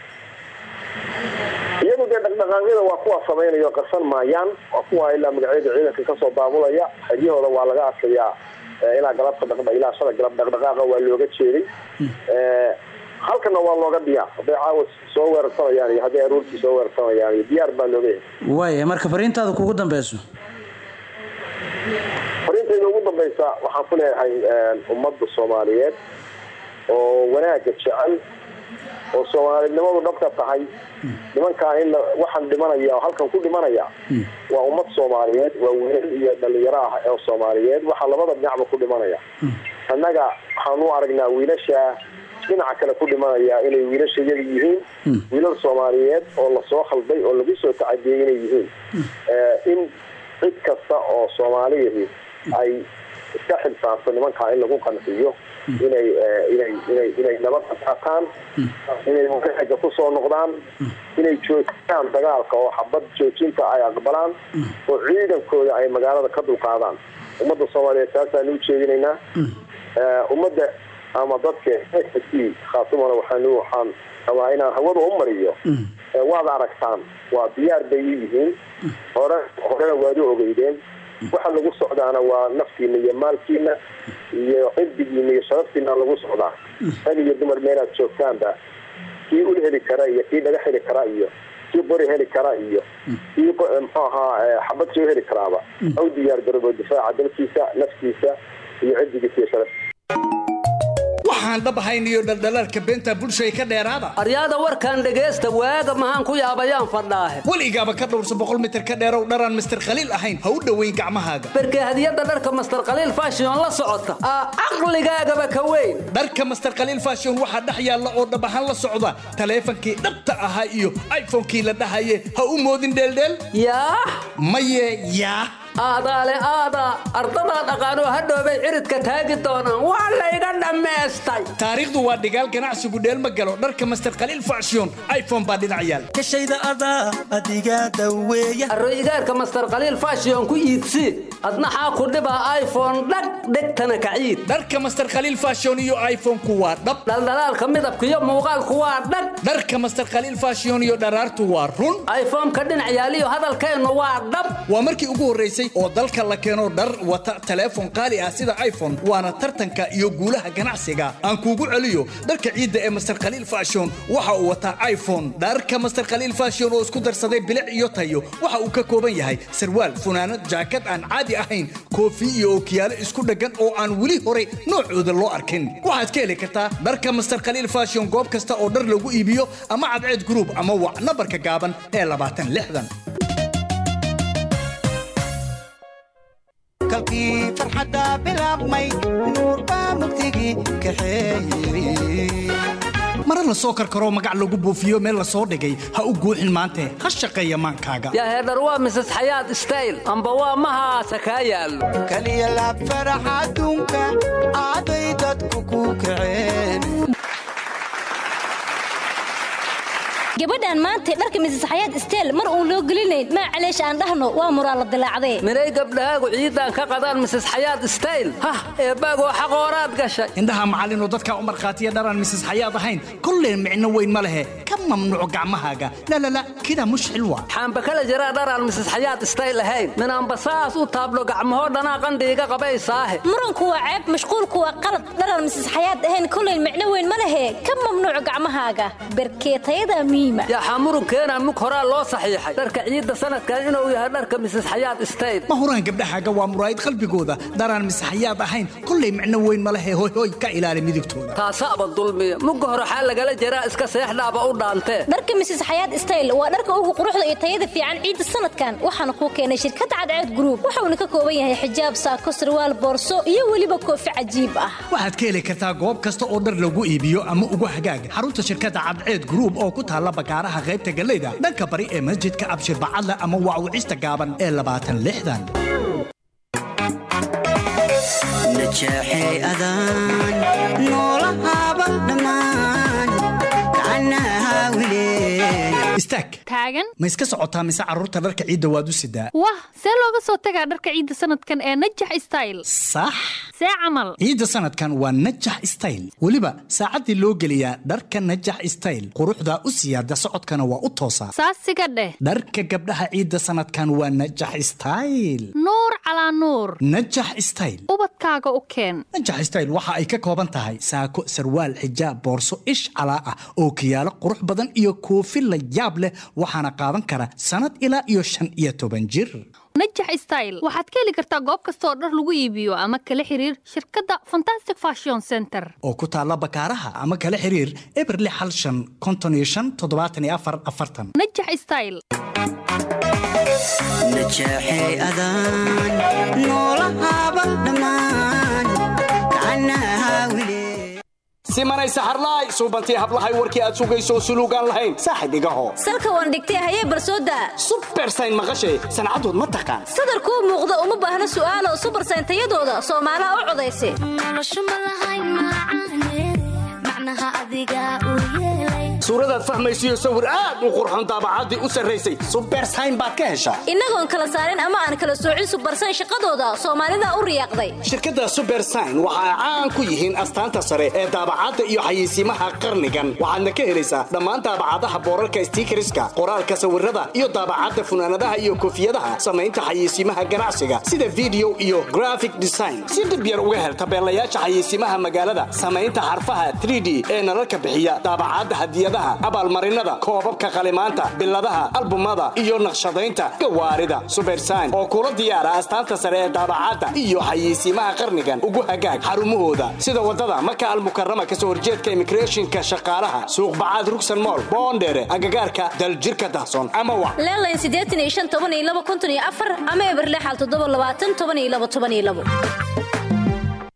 iyagu dee dhaqdhaqaaqyada waa kuwa samaynayo qarsan maayaan waa kuwa ilaa magacyada ciidanka kasoo daabulaya xeryahooda waa laga arkayaa ilaa galabta dhaqdhaqaaqa ilaa shada galab dhaqdhaqaaqa waa looga jeeday halkana waa looga diyaar haday caawa soo weerarsanayaan iyo haday aroortii soo weerarsanayaan iyo diyaar baa looga yahay waaya marka fariintaada kugu dambeyso fariintayda ugu dambeysa waxaan ku leeyahay ummadda Soomaaliyeed oo wanaaga jecel oo Soomaalinimadu dhabka tahay nimanka in waxaan dhimanaya oo halkan ku dhimanaya waa ummad Soomaaliyeed waa wiil iyo dhalinyaro ah oo Soomaaliyeed waxa labada dhinacba ku dhimanaya annaga waxaan u aragnaa wiilasha dhinaca kale ku dhimanaya inay wiilasha iyaga yihiin wiilal Soomaaliyeed oo la soo khalday oo lagu soo tacadiyay inay yihiin in cid kasta oo Soomaaliyeed ay iska xilsaarto nimanka in lagu qanciyo inay inay inay inay nabad qaataan inay waqtiga ku soo noqdaan inay joojiyaan dagaalka oo xabad joojinta ay aqbalaan oo ciidankooda ay magaalada ka dulqaadaan ummadda Soomaaliyeed taasaan u jeedinaynaa ummadda ama dadka xisbi khaasumana waxaan waxaan rabaa inaan hawada u mariyo waad aragtaan waa diyaar bay yihiin hore hore waad ogeydeen waxa lagu socdaana waa naftiina iyo maalkiina iyo ciddigiina iyo sharaftiina lagu socdaa rag iyo dumar meelaad joogtaanba kii ul heli kara iyo kii dhaga heli kara iyo kii qori heli kara iyo kii muxuu ahaa xabad soo heli karaaba aw diyaar garoobo difaaca dalkiisa naftiisa iyo ciddigiisa iyo sharaftiisa waxaan dhabahayn iyo dhaldhalaalka beenta bulshada ka dheeraada aryaada warkan dhageysta waaga maxaan ku yaabayaan fadhaahe waligaaba ka dhowrso boqol mitir ka dheerow dharaan mister khaliil ahayn ha u dhoweyn gacmahaaga barkee hadiyada dharka mister khaliil fashion la socota aqligaagaba ka weyn dharka mister khaliil fashion waxa dhax yaalla oo dhabahan la socda taleefankii dhabta ahaa iyo iPhone-kii la dhahaye ha u moodin dheeldheel yaa maye yaa aadaale aada ardada dhaqaano hadhoobay ciridka taagi doonaan waa la iga dhammaystay taariikhdu waa dhigaal ganacsigu dheelma galo dharka master qaliil fashion iphone baa dhinac yaal kashayda adaa adiga daweeya arroyigaarka master qaliil fashion ku iibsi adna xaa ku dhibaa iphone dhag dhegtana kaciid dharka master qaliil fashion iyo iphone ku waa dhab dhaldhalaalka midabka iyo muuqaalku waa dhag dharka master qaliil fashion iyo dharaartu waa run iphone ka dhinac yaaliyo hadalkeenu waa dhab waa markii ugu horeysay oo dalka la keeno dhar wata telefoon qaali ah sida iphone waana tartanka iyo guulaha ganacsiga aan kuugu celiyo dharka ciidda ee master qaliil fashion waxa uu wataa iphone dharka master qaliil fashion oo isku darsaday bilic iyo tayo waxa uu ka kooban yahay sarwaal funaanad jaakad aan caadi ahayn koofi iyo ookiyaalo isku dhagan oo aan weli hore noocooda loo arkin waxaad ka heli kartaa dharka master qaliil fashion goob kasta oo dhar lagu iibiyo ama cadceed group ama wac nambarka gaaban ee labaatan lixdan kalkii farxadda bilaabmay nuur baa mugdigii kaxeeyey mara la soo karkaroo magac lagu buufiyo meel la soo dhigay ha u guuxin maante ha shaqeeya maankaaga yaa heedhar waa misas xayaad style amba waa mahaasa kaa yaallo kaliya laab farax adduunka aaday dadku ku kaceen gabadhan maanta dharka misas xayaad steel mar uun loo gelinayn ma caleesh aan dhahno waa muraal la dilaacday minay gabdhahaagu ciidan ka qadaan misas xayaad steel hah eebaago xaqooraad gashay indhaha macallin oo dadka u marqaatiya dharan misas xayaad ahayn kullee micno weyn ma lehe ka mamnuuc gacmahaaga la la la kida mush xilwa xamba kala jira dharan misas xayaad steel ahayn min aan basaas u taablo gacmaho dhana qandhiga qabaysaahe muranku waa ceeb mashquulku waa qalad dharan misas xayaad ahayn kullee micno weyn ma lehe ka mamnuuc gacmahaaga barkeetayada يا حمرون كان مك هرا لو صحيح درك عيد سنة كان إنه ويا درك مسح حياة استيل ما هران قبل حاجة ومرايد قلبي جوده دران مسح حياة بحين كل معنى وين مله هوي هوي كإلى الميدكتور تاساب الظلمية مك هرا حال جل جرا إسك سيح لا بقول دانته درك مسح حياة استيل ودرك أوه قروح يتيد في عن عيد السنة كان وحنا كوكينا شركة عدد جروب وحنا كوبية حجاب ساكو سروال بورسو يولي بكو في عجيبة واحد كيلي كتا جوب كستا أوردر لوجو إيبيو أما أوجو حجاج حروت شركة عدد جروب أو كتها لا gaaraha qaybta galeyda dhanka bari ee masjidka abshir bacadla ama waawicista gaaban ee labaatan lixdan najaxay adaan noolahaaba dhammaan kacanaha wilee istaag taagan ma iska socotaa mise carruurta dharka ciidda waad u sidaa wah see looga soo tagaa dharka ciidda sanadkan ee najax style sax see camal ciidda sanadkan waa najax style weliba saacaddii loo geliyaa dharka najax style quruxda u siyaada socodkana waa u toosaa saasiga dheh dharka gabdhaha ciidda sanadkan waa najax style nuur calaa nuur najax style ubadkaaga u keen najax style waxa ay ka kooban tahay saako sarwaal xijaab boorso ish calaa ah oo kiyaalo qurux badan iyo koofi la yaab leh waxaana qaadan kara sanad ilaa iyo shan iyo toban jir najax style waxaad ka heli kartaa goob kasta oo dhar lagu iibiyo ama kala xiriir shirkadda fantastic fashion center oo ku taalla bakaaraha ama kala xiriir eberli xal shan konton iyo shan toddobaatan iyo afar afartan najax style najaxay adaan noolahaaba dhammaan kacanaha wilee simanay saxarlaay suubantii hablahay warkii aad sugayso suluugaan lahayn saaxib igaho salka waan dhigtay hayee barsooda supersayn maqashay sancadood ma taqaan sadarkuu muuqda uma baahna su'aalo supersayn tayadooda soomaalaha u codaysay noloshu ma lahayn macane macnaha adiga u yeelay suuradaad fahmaysiyo sawir aad u qurxoon daabacaddii u sarraysay supersayn baad ka heshaa innagoon kala saarin ama aan kala soocin supersayn shaqadooda soomaalida u riyaaqday shirkadda supersayn waxa ay caan ku yihiin astaanta sare ee daabacadda iyo xayeysiimaha qarnigan waxaadna ka helaysaa dhammaan daabacadaha boorarka stiikariska qoraalka sawirada iyo daabacadda funaanadaha iyo koofiyadaha samaynta xayeysiimaha ganacsiga sida video iyo graphic design si dib yar uga hel tabeelayaasha xayeysiimaha magaalada samaynta xarfaha three D ee nalalka bixiya daabacadda hadiyada abaalmarinada koobabka qalimaanta biladaha albumada iyo naqshadaynta gawaarida supersign oo kula diyaara astaanta sare ee daabacadda iyo xayeysiimaha qarnigan ugu hagaag xarumahooda sida wadada maka almukarrama kasoo horjeedka immigrationka shaqaalaha suuq bacaad rugsan mool boondheere agagaarka daljirka dahsoon ama wa leelayn siddeetan iyo shan toban iyo laba konton iyo afar ama eberle xal toddoba labaatan toban iyo laba toban iyo labo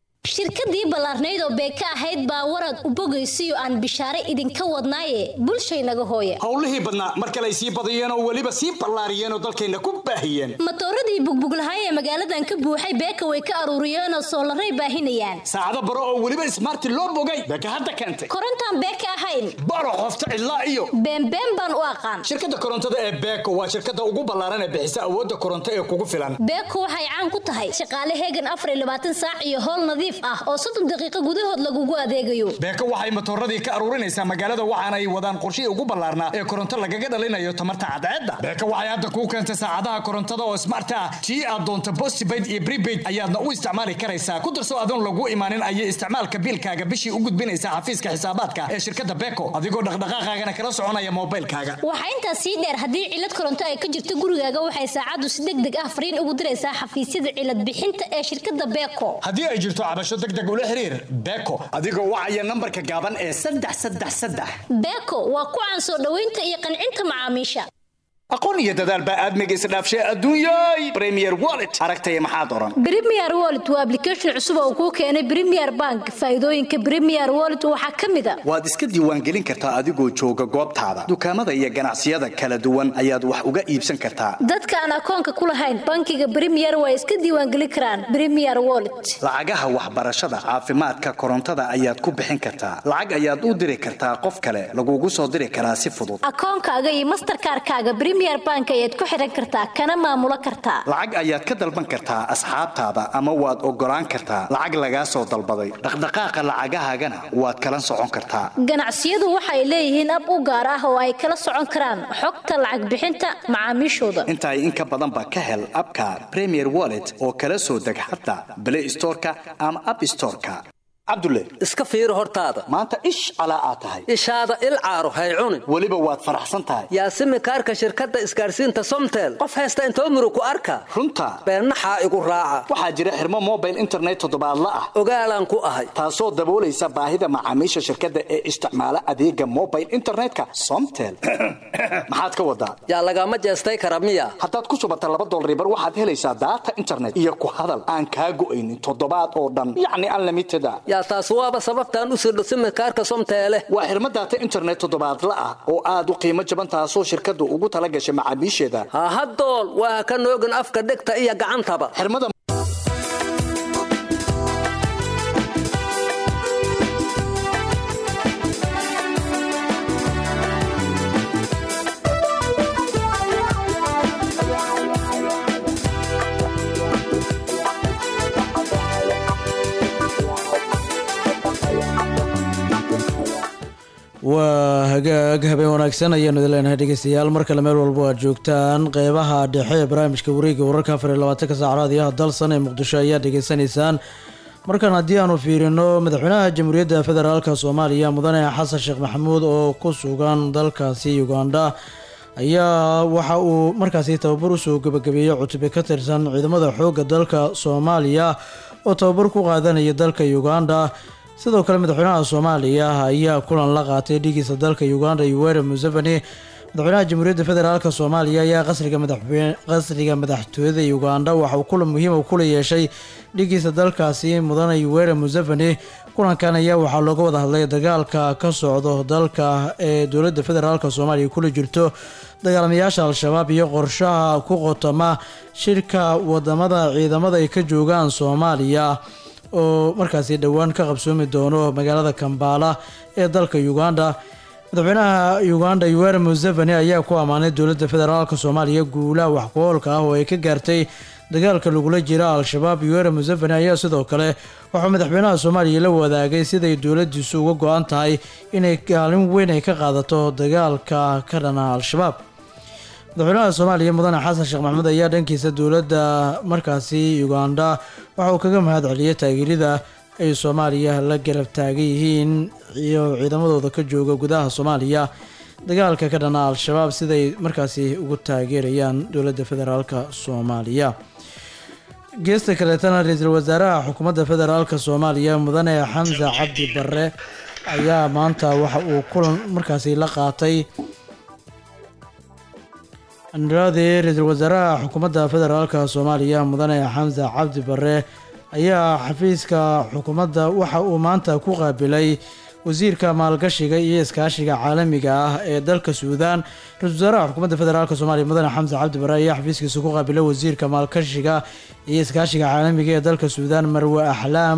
shirkadii ballaarnayd oo beeka ahayd baa warad u bogaysiyo aan bishaare idinka wadnaaye bulshaynaga hooya howlihii badnaa mar kale ay sii badiyeen oo weliba sii ballaariyeen oo dalkeenna ku baahiyeen matooradii bugbuglahay ee magaaladan ka buuxay beeka way ka aruuriyeen oo soolaray baahinayaan saacado baro oo weliba ismaarti loo bogay beeka hadda keentay korontaan beeka ahayn baro qofta ilaa iyo beenbeen baan u aqaan shirkadda korontada ee beeko waa shirkadda ugu ballaaran ee bixisa awoodda koronto ee kugu filan beeko waxay caan ku tahay shaqaale heegan afar iyo labaatan saac iyo howl nadiif ah oo soddon daqiiqo gudahood lagugu adeegayo beeko waxay matooradii ka aruurinaysaa magaalada waxaana ay wadaan qorshihii ugu ballaarnaa ee koronto lagaga dhalinayo tamarta cadceedda beeko waxay hadda kuu keentay saacadaha korontada oo smart ah tii aad doonto postpaid iyo prepaid ayaadna u isticmaali karaysaa ku darso adoon lagu imaanin ayay isticmaalka biilkaaga bishii u gudbinaysaa xafiiska xisaabaadka ee shirkadda beeko adigoo dhaqdhaqaaqaagana kala soconaya moobilkaaga waxaa intaas sii dheer haddii cilad koronto ay ka jirto gurigaaga waxay saacaddu si deg deg ah fariin ugu diraysaa xafiisyada cilad bixinta ee shirkadda beeko haddii ay jirto cabasho deg deg ula xiriir beeko adigoo wacaya nambarka gaaban ee saddex saddex saddex beeko waa ku caan soo dhoweynta iyo qancinta macaamiisha aqoon iyo dadaal baa aadmiga isdhaafshay adduunyay premier wallet aragtaya maxaad oran premier wallet waa application cusub oo kuu keenay premier bank faa'iidooyinka premier wallet waxaa ka mid ah waad iska diiwaangelin kartaa adigoo jooga goobtaada dukaamada iyo ganacsiyada kala duwan ayaad wax uga iibsan kartaa dadka aan akoonka ku lahayn bankiga premier waa iska diiwaangelin karaan premier wallet lacagaha waxbarashada caafimaadka korontada ayaad ku bixin kartaa lacag ayaad u diri kartaa qof kale lagugu soo diri karaa si fudud akoonkaaga iyo mastercard-kaaga bank ayaad ku xiran kartaa kana maamulo kartaa lacag ayaad ka dalban kartaa asxaabtaada ama waad ogolaan kartaa lacag lagaa soo dalbaday dhaqdhaqaaqa lacagahaagana waad kala socon kartaa ganacsiyadu waxay leeyihiin ab u gaar ah oo ay kala socon karaan xogta lacag bixinta macaamiishooda intaay in ka badanba ka hel abka premier wallet oo kala soo deg xataa play storeka ama app storeka cabdulle iska fiiro hortaada maanta ish calaa aad tahay ishaada il caaro hay cunin weliba waad faraxsan tahay yaasimi kaarka shirkadda isgaarsiinta somtel qof haysta inta umru ku arka runta beennaxaa igu raaca waxaa jira xirmo mobile internet toddobaadla ah ogaalaan ku ahay taasoo daboolaysa baahida macaamiisha shirkadda ee isticmaala adeega mobile internetka somtel maxaad ka wadaa yaa lagama jeestay kara miya haddaad ku subata laba dolar bar waxaad helaysaa daata internet iyo ku hadal aan kaa go'aynin toddobaad oo dhan yacni unlimited ah yaa taas waaba sababtaan u sirdho simikaarka somteele waa xirmo daata internet toddobaadla ah oo aad u qiimo jaban taasoo shirkaddu ugu tala gashay macaamiisheeda ha hadool waa ka noogin afka dhegta iyo gacantaba xirmada waa hagaag habeen wanaagsan ayaanu idin leenahay dhegeystayaal mar kale meel walba aad joogtaan qeybaha dhexe ee barnaamijka wareega wararka afar iyo labaatanka saacraad iyo dalsan ee muqdisho ayaad dhegeysanaysaan markan haddii aanu fiirino madaxweynaha jamhuuriyadda federaalka soomaaliya mudane xasan sheekh maxamuud oo ku sugan dalkaasi uganda ayaa waxa uu markaasi tababar usoo gabagabeeyey cutube ka tirsan ciidamada xoogga dalka soomaaliya oo tababar ku qaadanaya dalka uganda sidoo kale madaxweynaha soomaaliya ayaa kulan la qaatay dhigiisa dalka uganda yoweri museveni madaxweynaha jamhuuriyadda federaalk soomaaliya ayaa qasriga madaxweyne qasriga madaxtooyada uganda waxa uu kulan muhiim u kula yeeshay dhigiisa dalkaasi mudane yoweri museveni kulankan ayaa waxaa looga wada hadlay dagaalka ka socdo dalka ee dowladda federaalk soomaaliya kula jirto dagaalamayaasha al-shabaab iyo qorshaha ku qotoma shirka wadamada ciidamada ay ka joogaan soomaaliya oo markaasi dhowaan ka qabsoomi doono magaalada Kampala ee dalka Uganda madaxweynaha Uganda Yoweri Museveni ayaa ku amaanay dowladda federaalka Soomaaliya guulaha wax ku oolka ah oo ay ka gaartay dagaalka lagula jira al-shabaab Yoweri Museveni ayaa sidoo kale wuxuu madaxweynaha Soomaaliya la wadaagay siday dowladdiisu uga go'an tahay inay kaalin weyn ay ka qaadato dagaalka ka dhana al-shabaab madaxweynaha Soomaaliya mudane xasan sheekh maxamuud ayaa dhankiisa dowladda markaasi Uganda waxa uu kaga mahad celiyay taageerida ay Soomaaliya la garab taagan yihiin iyo ciidamadooda ka jooga gudaha Soomaaliya dagaalka ka dhana al-shabaab siday markaasi ugu taageerayaan dowladda federaalka Soomaaliya geesta kaleetana ra'iisul wasaaraha xukuumadda federaalka Soomaaliya mudane Xamza Cabdi Barre ayaa maanta waxa uu kulan markaasi la qaatay andrade ra'iisul wasaaraha xukuumadda federaalka Soomaaliya mudane Xamza Cabdi Barre ayaa xafiiska xukuumadda waxa uu maanta ku qaabilay wasiirka maalgashiga iyo iskaashiga caalamiga ah ee dalka suudaan. ra-iisul wasaaraha xukuumadda federaalk soomaaliya mudane xamse cabdi bare ayaa xafiiskiisa ku qaabilay wasiirka maalgashiga iyo iskaashiga caalamiga ee dalka suudaan marwe axlaam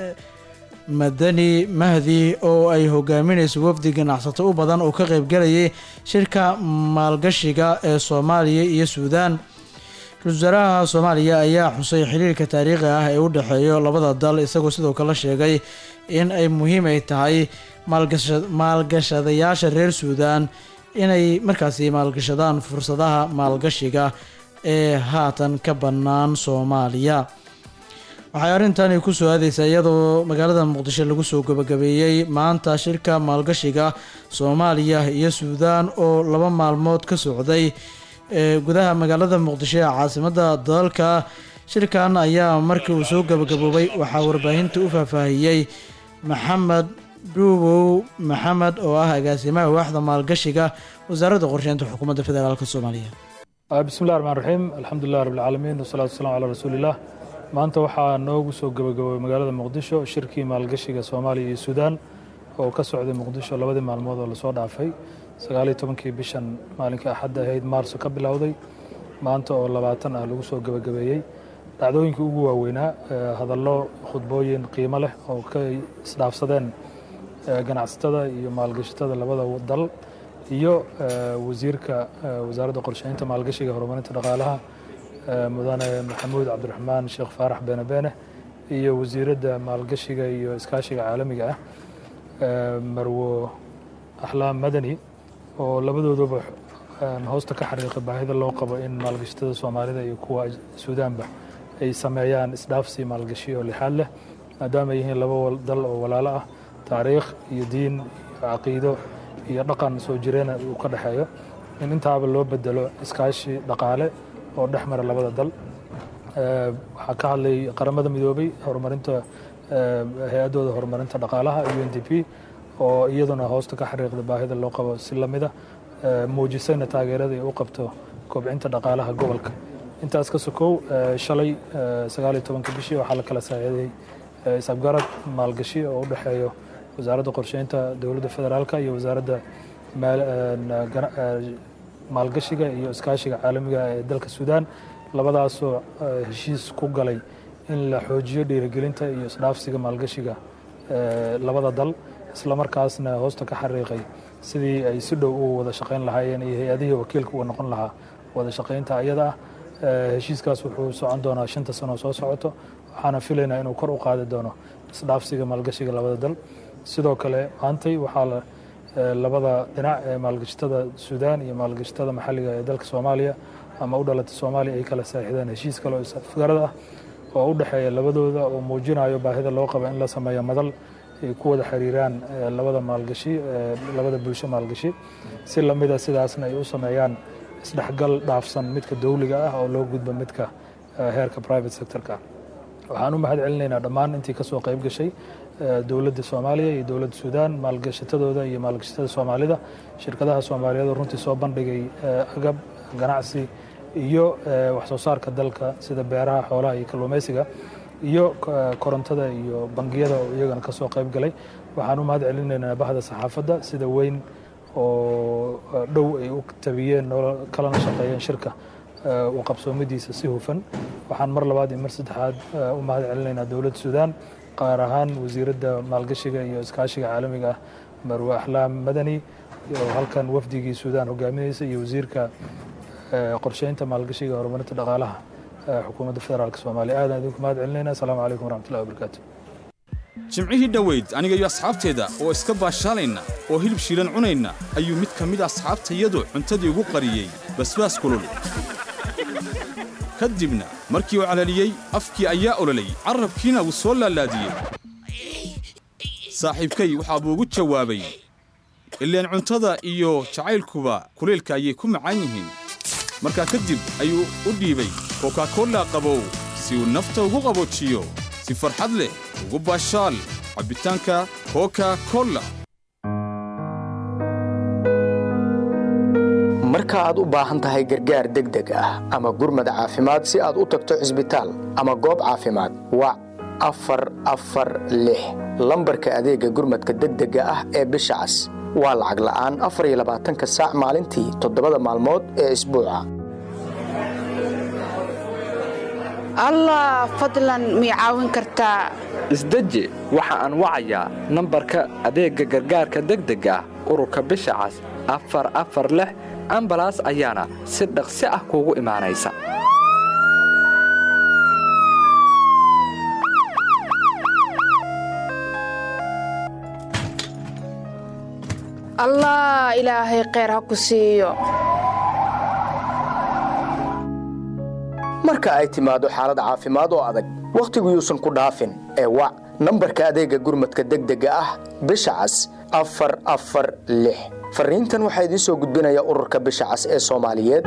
madani mahdi oo ay hogaaminayso wafdi ganacsato u badan oo ka qaybgalayay shirka maalgashiga ee soomaaliya iyo suudaan. ra-iisul wasaaraha soomaaliya ayaa xusay xiriirka taariikhi ah ee u dhexeeya labada dal, isagoo sidoo kale sheegay in ay muhiim ay tahay maalgashadayaasha reer suudaan inay markaasi maalgashadaan fursadaha maalgashiga ee haatan ka bannaan soomaaliya. waxay arrintani ku soo aadeysaa iyadoo magaalada muqdisho lagu soo gabagabeeyey maanta shirka maalgashiga soomaaliya iyo suudaan oo laba maalmood ka socday ee gudaha magaalada muqdisho ee caasimadda dalka. shirkan ayaa markii uu soo gabagaboobay waxaa warbaahinta u faahfaahiyey maxamed dhuubow maxamed oo ah agaasimaha waaxda maalgashiga wasaaradda qorsheynta xukuumadda federaalk soomaaliya. bismillahi raxmaan raxiim alxamdulilah rabbilcaalamiin wasalaatu wasalaamu calaa rasuulilah. maanta waxaa noogu soo gabagaboobay magaalada muqdisho shirkii maalgashiga soomaaliya iyo suudaan oo ka socday muqdisho labadii maalmood oo lasoo dhaafay sagaal iyo tobankii bishan maalinkii axadda ahayd maarso ka bilowday maanta oo labaatan ah lagu soo gabagabeeyey. dhacdooyinkii ugu waaweynaa hadallo khudbooyin qiimo leh oo ka isdhaafsadeen ganacsatada iyo maalgashatada labada dal iyo wasiirka wasaaradda qorsheynta maalgashiga horumarinta dhaqaalaha mudane maxamuud cabdiraxmaan sheekh faarax beene beene iyo wasiiradda maalgashiga iyo iskaashiga caalamiga ah marwo axlaam madani oo labadooduba hoosta ka xariiqay baahida loo qabo in maalgashatada soomaalida iyo kuwa suudaanba ay sameeyaan isdhaafsi maalgashi oo lixaad leh maadaama ay yihiin laba dal oo walaalo ah, taariikh iyo diin iyo caqiido iyo dhaqan soo jireena uu ka dhexeeyo, in intaaba loo bedelo iskaashi dhaqaale oo dhex mara labada dal. waxaa ka hadlay qaramada midoobay horumarinta hay-adooda horumarinta dhaqaalaha u n d p oo iyaduna hoosta ka xariiqda baahida loo qabo si lamida muujisayna taageerada ay u qabto kobcinta dhaqaalaha gobolka. intaas ka sokow shalay sagaal iyo tobanka bishii waxaa la kala saaciiday isabgarad maalgashi oo u dhexeeyo wasaaradda qorsheynta dowladda federaalka iyo wasaaradda maalgashiga iyo iskaashiga caalamiga ee dalka suudaan, labadaasoo heshiis ku galay in la xoojiyo dhiirigelinta iyo isdhaafsiga maalgashiga labada dal, islamarkaasna hoosta ka xariiqay sidii ay si dhow u wada shaqayn lahaayeen iyo hay-adihii wakiilka uga noqon lahaa wada shaqaynta ayada ah. heshiiskaas wuxuu socon doonaa shanta sano soo socoto, waxaana filaynaa inuu kor u qaadi doono isdhaafsiga maalgashiga labada dal. sidoo kale maantay waxaa labada dhinac ee maalgashatada suudaan iyo maalgashatada maxalliga ee dalka soomaaliya ama u dhalatay soomaaliya ay kala saaxiideen heshiis kale oo isafgarad ah oo u dhexeeya labadooda oo muujinayo baahida loo qabo in la sameeyo madal ay ku wada xiriiraan labada maalgashi labada bulsho maalgashi si lamida sidaasna ay u sameeyaan isdhexgal dhaafsan midka dawliga ah oo loo gudbo midka heerka private sectorka. waxaan u mahad celinaynaa dhammaan intii ka soo qayb gashay dowladda soomaaliya iyo dowladda suudaan, maalgashatadooda iyo maalgashatada soomaalida, shirkadaha soomaaliyeed oo runtii soo bandhigay agab ganacsi iyo wax soo saarka dalka sida beeraha, xoolaha iyo kalluumaysiga iyo korontada iyo bangiyada oo iyagana ka soo qayb galay. waxaan u mahad celinaynaa bahda saxaafadda sida weyn oo dhow ay u tabiyeen kalana shaqeeyeen shirka u qabsoomidiisa si hufan. waxaan mar labaad iyo mar saddexaad u mahad celinaynaa dowladda suudaan, qaar ahaan wasiiradda maalgashiga iyo iskaashiga caalamiga ah marwe axlaam madani oo halkan wafdigii suudaan hogaaminaysa iyo wasiirka qorsheynta maalgashiga horumarinta dhaqaalaha xukuumadda federaalk soomaaliya. aadaan idinku mahad celinayna. asalaamu calaykum waraxmatullahi wabarakaatu. jimcihii dhoweyd aniga iyo asxaabteeda oo iska baashaalayna oo hilib shiilan cunayna ayuu mid ka mid asxaabtayadu cuntadii ugu qariyey basbaas kulul. ka dibna markii uu calaliyey afkii ayaa ololay, carrabkiina wuu soo laalaadiyey. saaxiibkay waxaa buu ugu jawaabay, ileen cuntada iyo jacaylkuba kulaylka ayay ku macaan yihiin. markaa kadib ayuu u dhiibay kokakola qabow si uu nafta ugu qaboojiyo, si farxad leh ugu baashaal cabbitaanka kokakola. marka aad u baahan tahay gargaar degdeg ah ama gurmad caafimaad si aad u tagto cisbitaal ama goob caafimaad, wac afar afar lix lambarka adeega gurmadka degdega ah ee bisha cas waa lacag la'aan afar iyo labaatanka saac maalintii toddobada maalmood ee isbuuca. allah fadlan mii caawin kartaa isdeji waxa aan wacayaa nambarka adeegga gargaarka degdega ah ururka bisha cas afar afar lix ambalaas ayaana si dhaqsi ah kuugu imaanaysa. allah ilaahay kheyr ha ku siiyo. marka ay timaado xaalad caafimaad oo adag wakhtigu yuusan ku dhaafin ee wac nambarka adeegga gurmadka degdega ah bisha cas afar afar lix. fariintan waxaa idiin soo gudbinaya ururka bisha cas ee Soomaaliyeed.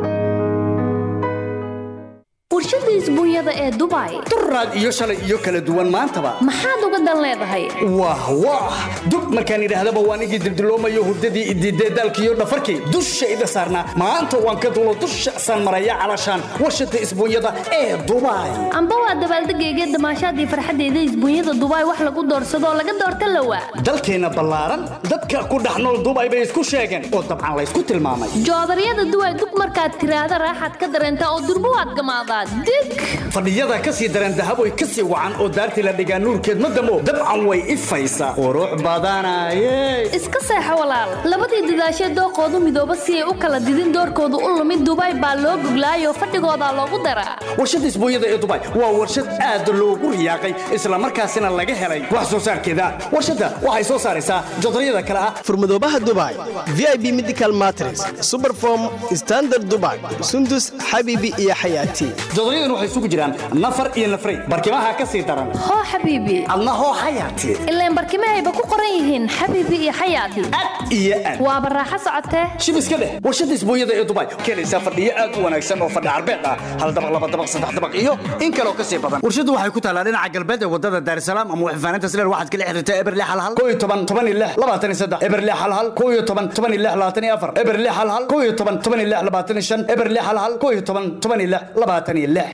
warshada isbuunyada ee Dubai duraad iyo shalay iyo kala duwan maantaba maxaad uga dan leedahay wah wah dub markaan idhaahdaba waan igi dildiloomayo hurdadii ididee dalkii iyo dhafarkii dushayda saarnaa maanta waan ka duulo dusha san maraya calashaan warshada isbuunyada ee Dubai amba waa dabaaldegayga damaashaadii farxadeeda isbuunyada Dubai wax lagu doorsado laga doorta lawa dalkeena ballaaran dadka ku dhaxnool Dubai bay isku sheegeen oo dabcan la isku tilmaamay joodariyada Dubai dub markaad tiraahdo raaxad ka dareenta oo durbo waad gamaadaan fadhiyada ka sii dareen dahab way ka sii wacan oo daartii la dhigaa nuurkeed ma damo dabcan way ifaysaa qurux badanaye iska seexo walaal labadii dadaashee dooqoodu midooba si ay u kala didin doorkoodu u lumid Dubai baa loo guglaayo fadhigooda loogu daraa warshada isbuunyada ee Dubai waa warshad aad loogu riyaaqay isla markaasina laga helay wax soo saarkeeda warshada waxay soo saaraysaa joodariyada kala ah furmadoobaha Dubai V I P Medical Mattress Superform Standard Dubai Sundus Habibi iyo Hayati joodariyadu waxay isugu jiraan nafar iyo nafray barkimaha ka sii daran hoo habibi adna hoo Hayati ilaa barkimahayba ku qoran yihiin habibi iyo Hayati iyo aad waa baraaxa socotee shibiska leh warshada isbuunyada ee Dubai keenaysa fadhiyo aad u wanaagsan oo fadhi arbeed ah hal dabaq laba dabaq saddex dabaq iyo in kale oo ka sii badan warshadu waxay ku taalaa dhinaca galbeed ee wadada Dar es Salaam ama waxfaanaynta sileer waxaad kala xiriirtaa Eberle hal hal koob iyo toban toban iyo lix labaatan iyo saddex Eberle hal hal koob iyo toban toban iyo lix labaatan iyo afar Eberle hal hal koob iyo toban toban iyo lix labaatan iyo shan Eberle hal hal koob iyo toban toban iyo lix labaatan iyo lix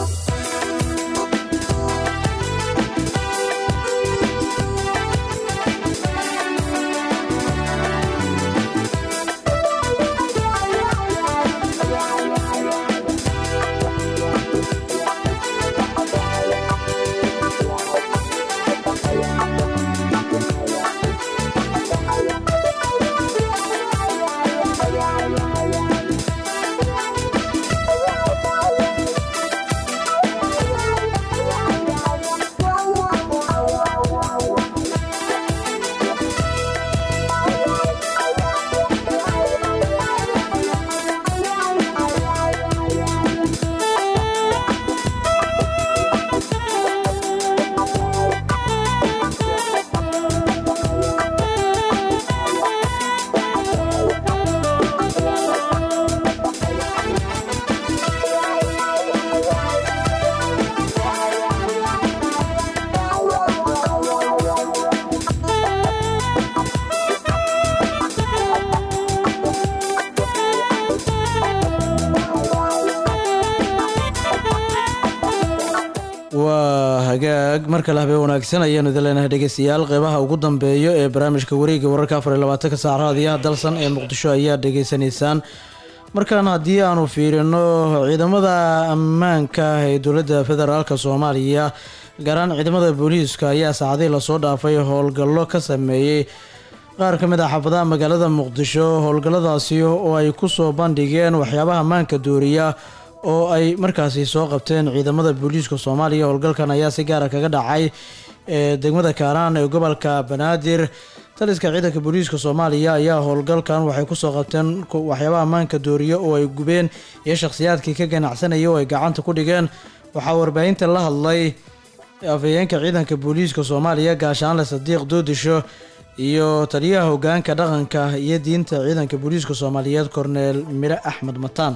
hagaag markale habeen wanaagsan ayaanu idin leenahay dhegeystayaal qeybaha ugu dambeeyo ee barnaamijka wareegga wararka afar iyo labaatanka saac raadiyaha dalsan ee muqdisho ayaa dhegeysanaysaan markaan haddii aanu fiirino ciidamada ammaanka ee dowladda federaalka soomaaliya gaar ahaan ciidamada booliiska ayaa saacadihii lasoo dhaafay howlgallo ka sameeyey qaar ka mid ah xaafadaha magaalada muqdisho howlgalladaasi oo ay ku soo bandhigeen waxyaabaha ammaanka dooriya oo ay markaasi soo qabteen ciidamada booliiska Soomaaliya howlgalkan ayaa si gaar ah kaga dhacay ee degmada Kaaraan ee gobolka Banaadir taliska ciidanka booliiska Soomaaliya ayaa howlgalkan waxay ku soo qabteen waxyaabaha ammaanka dooriya oo ay gubeen iyo shakhsiyaadkii ka ganacsanayay oo ay gacanta ku dhigeen waxa warbaahinta la hadlay afayeenka ciidanka booliiska Soomaaliya gaashaanle Sadiiq Doodisho iyo taliyaha hoggaanka dhaqanka iyo diinta ciidanka booliiska Soomaaliyeed Korneel Mire Axmed Mataan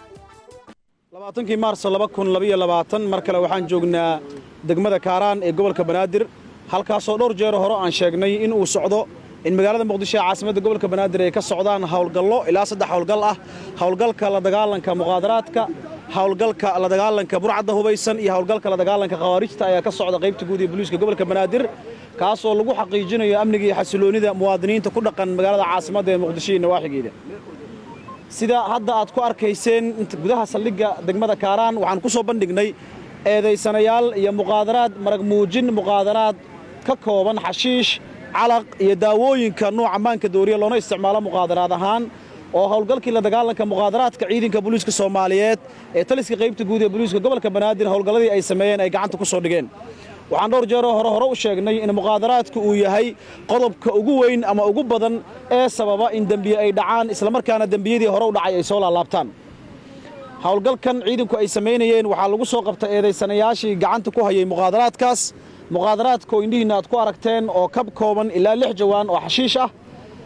labaatankii maarso laba kun laba iyo labaatan mar kale waxaan joognaa degmada Kaaraan ee gobolka Banaadir halkaasoo dhowr jeer hore aan sheegnay in uu socdo in magaalada Muqdisho ee caasimadda gobolka Banaadir ay ka socdaan howlgallo ilaa saddex howlgal ah howlgalka la dagaalanka muqaadaraadka howlgalka la dagaalanka burcadda hubaysan iyo howlgalka la dagaalanka khawaarijta ayaa ka socda qaybta guud ee booliiska gobolka banaadir kaasoo lagu xaqiijinayo amniga iyo xasiloonida muwaadiniinta ku dhaqan magaalada caasimadda ee muqdisho iyo nawaaxigeeda sida hadda aad ku arkayseen gudaha saldhigga degmada kaaraan waxaan ku soo bandhignay eedaysanayaal iyo muqaadaraad marag muujin muqaadaraad ka kooban xashiish calaq iyo daawooyinka nooca maanka dooriya loona isticmaalo muqaadaraad ahaan oo howlgalkii la dagaalanka muqaadaraadka ciidanka booliiska Soomaaliyeed ee taliska qaybta guud ee booliiska gobolka Banaadir howlgaladii ay sameeyeen ay gacanta ku soo dhigeen waxaan dhowr jeer hore hore u sheegnay in muqaadaraadku uu yahay qodobka ugu weyn ama ugu badan ee sababa in dambiye ay dhacaan isla markaana dambiyadii hore u dhacay ay soo laabtaan howlgalkan ciidanku ay sameeyeen waxaa lagu soo qabtay eedaysanayaashii gacanta ku hayay muqaadaraadkaas muqaadaraadka indhihiina aad ku aragteen oo kab kooban ilaa lix jawaan oo xashiish ah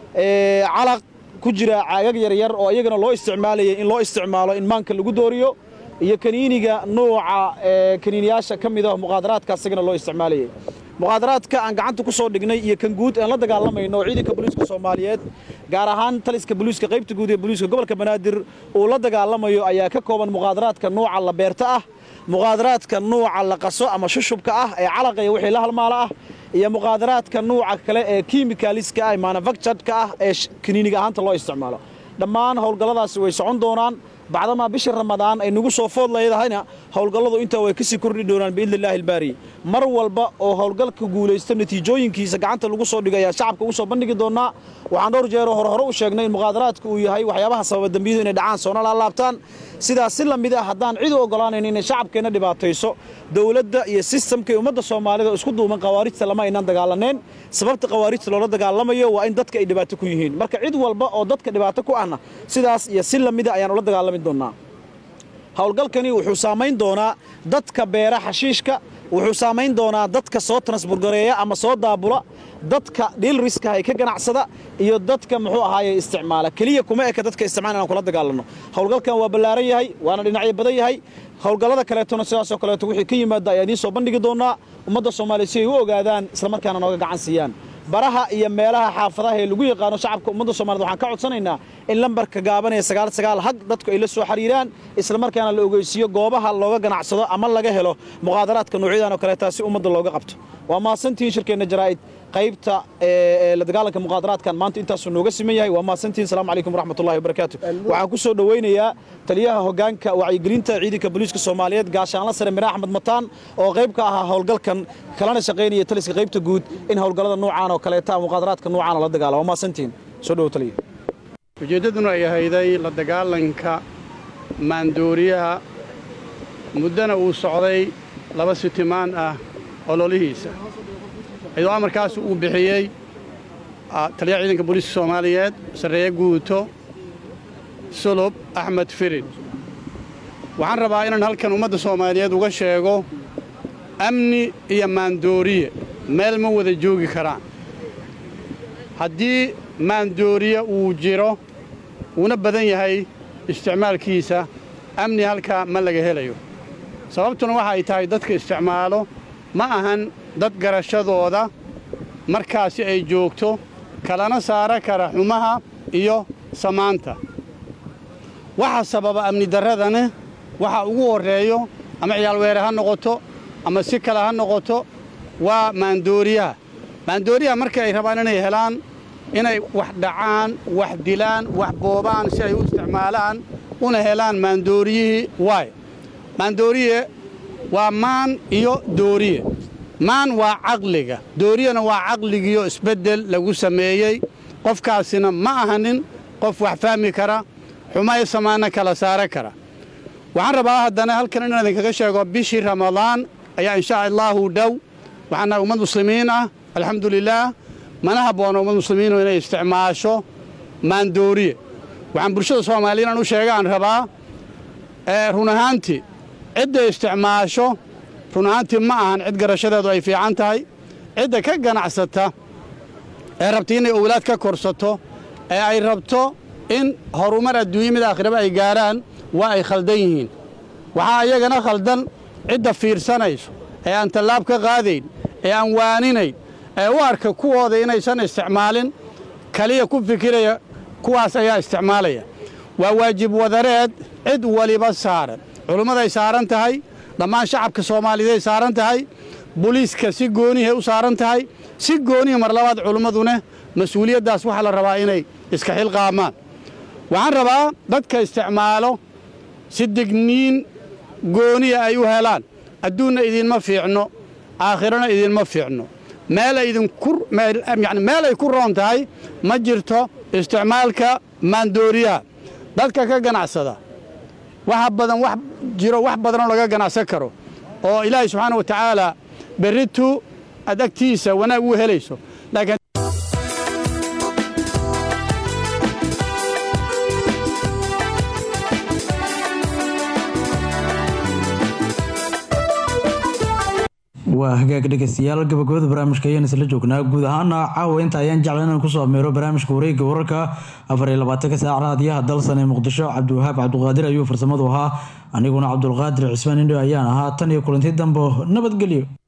ee calaq ku jira caagag yar yar oo iyagana loo isticmaalayay in loo isticmaalo in maanka lagu dooriyo iyo kaniiniga nooca ee kaniiniyaasha kamid ah muqaadaraadka asagana loo isticmaalayay muqaadaraadka aan gacanta ku soo dhignay iyo kan guud aan la dagaalamayno ciidanka booliiska Soomaaliyeed gaar ahaan taliska booliiska qaybta guud ee booliiska gobolka Banaadir oo la dagaalamayo ayaa ka kooban muqaadaraadka nooca la beerta ah muqaadaraadka nooca la qaso ama shushubka ah ee calaqa iyo wixii la halmaala ah iyo muqaadaraadka nooca kale ee chemicalska ah manufactured-ka ah ee kaniiniga ahaanta loo isticmaalo dhammaan howlgalladaasi way socon doonaan bacdama bishii Ramadaan ay nagu soo food leedahayna howlgalladu inta way ka sii kordhi doonaan biidnillaahi albaari mar walba oo howlgalka guuleysto natiijooyinkiisa gacanta lagu soo dhigaya shacabka u soo bandhigi doonaa waxaan dhowr jeer hore hore u sheegnay in muqaadaraadku uu yahay waxyaabaha sababa dambiyadu inay dhacaan soo laabtaan sidaas si lamid ah haddaan cid u ogolaanayn in shacabkeena dhibaatayso dawladda iyo systemka ummadda Soomaalida isku duuban qawaarijta lama inaan dagaalaneen sababta qawaarijta loo dagaalamayo waa in dadka ay dhibaato ku yihiin marka cid walba oo dadka dhibaato ku ahna sidaas iyo si lamid ah ayaan ula dagaalami doonaa howlgalkani wuxuu saameyn doonaa dadka beera xashiishka wuxuu saameyn doonaa dadka soo transburgareeya ama soo daabula dadka dhil riska ay ka ganacsada iyo dadka muxuu ahaayay isticmaala kaliya kuma eka dadka isticmaalana kula dagaalano howlgalkan waa ballaaran yahay waana dhinacyo badan yahay howlgallada kaleetona sidaas oo kaleeto wixii ka yimaada ayaa idiin soo bandhigi doonaa ummadda Soomaaliyeed si ay u ogaadaan isla markaana nooga gacan siiyaan baraha iyo meelaha xaafadaha ee lagu yaqaano shacabka ummadda Soomaaliyeed waxaan ka codsanaynaa in lambarka gaaban ee sagaal sagaal hag dadku ay la soo xiriiraan isla markaana la ogeysiyo goobaha looga ganacsado ama laga helo muqaadaraadka noocyadan oo kale taasi ummadda looga qabto waa maasantiin shirkeena jaraa'id qaybta ee la dagaalanka muqaadaraadkan maanta intaas uu nooga siman yahay waa maasantiin salaamu calaykum waraxmatullaahi wabarakaatuh waxaan ku soo dhaweynayaa taliyaha hoggaanka wacyigelinta ciidanka booliiska Soomaaliyeed gaashaanla sare Miraah Axmed Mataan oo qayb ka ah howlgalkan kalana shaqeynaya taliska qaybta guud in howlgallada noocaan oo kale taa muqaadaraadka noocaan la dagaalamo waa maasantiin soo dhaw taliya ujeeddaduna ay ahayday la dagaalanka maandooriyaha muddana uu socday laba sitimaan ah ololihiisa iyadoo amarkaas uu bixiyey taliyaha ciidanka booliiska Soomaaliyeed sareeye guuto Sulub Axmed Firin waxaan rabaa inaan halkan ummadda Soomaaliyeed uga sheego amni iyo maandooriye meel ma wada joogi karaan haddii maandooriye uu jiro una badan yahay isticmaalkiisa amni halka ma laga helayo sababtuna waxa ay tahay dadka isticmaalo ma ahan dad garashadooda markaasi ay joogto kalana saara kara xumaha iyo samaanta waxa sababa amni darradana waxa ugu horeeyo ama ciyaal weere ha noqoto ama si kale ha noqoto waa maandooriyaha maandooriyaha markay ay rabaan inay helaan inay wax dhacaan wax dilaan wax boobaan si ay u isticmaalaan una helaan maandooriyihii waay maandooriye waa maan iyo dooriye maan waa caqliga dooriyana waa caqligiyo isbeddel lagu sameeyey qofkaasina ma ahanin qof wax fahmi kara xumay samaana kala saara kara waxaan rabaa haddana halkan inaan idinkaga sheego bishii Ramadaan ayaa insha Allahu dhow waxaana ummad muslimiin ah alxamdulillaah mana habboona ummad muslimiin inay isticmaasho maandooriye waxaan bulshada Soomaaliyeed u sheegaan rabaa ee run ahaantii cidda isticmaasho run ahaantii ma ahan cid garashadeedu ay fiican tahay cidda ka ganacsata ee rabta inay awlaad ka korsato ee ay rabto in horumar adduunyo mid aakhiraba ay gaaraan waa ay khaldan yihiin waxaa iyagana khaldan cidda fiirsanayso ee aan tallaab ka qaadayn ee aan waaninayn ee u arka kuwooda inaysan isticmaalin kaliya ku fikiraya kuwaas ayaa isticmaalaya waa waajib wadareed cid waliba saaran culummaday saaran tahay dhammaan shacabka soomaaliyeed saaran tahay booliiska si goonihay u saaran tahay si goonihi mar labaad culummaduna mas-uuliyaddaas waxaa la rabaa inay iska xilqaamaan waxaan rabaa dadka isticmaalo si digniin gooniya ay u helaan adduunna idinma fiicno aakhirana idinma fiicno meelay idinku yani meel ay ku roon tahay ma jirto isticmaalka maandooriyaha dadka ka ganacsada waxa badan wax jiro wax badanoo laga ganacsan karo oo ilaahay subxaana wa tacaala berritu aad agtiisa wanaag u helayso laakiin waa hagaag dhegeystayaal gabagabada barnaamijka ayaan isla joognaa guud ahaana caawa inta ayaan jeclay inaan kusoo ameero barnaamijka wareegga wararka afar iyo labaatanka saac raadiyaha dalsan ee muqdisho cabdiwahaab cabdiqaadir ayuu farsamadu ahaa aniguna cabdulqaadir cismaan indho ayaan ahaa tan iyo kulanti dambo nabadgelyo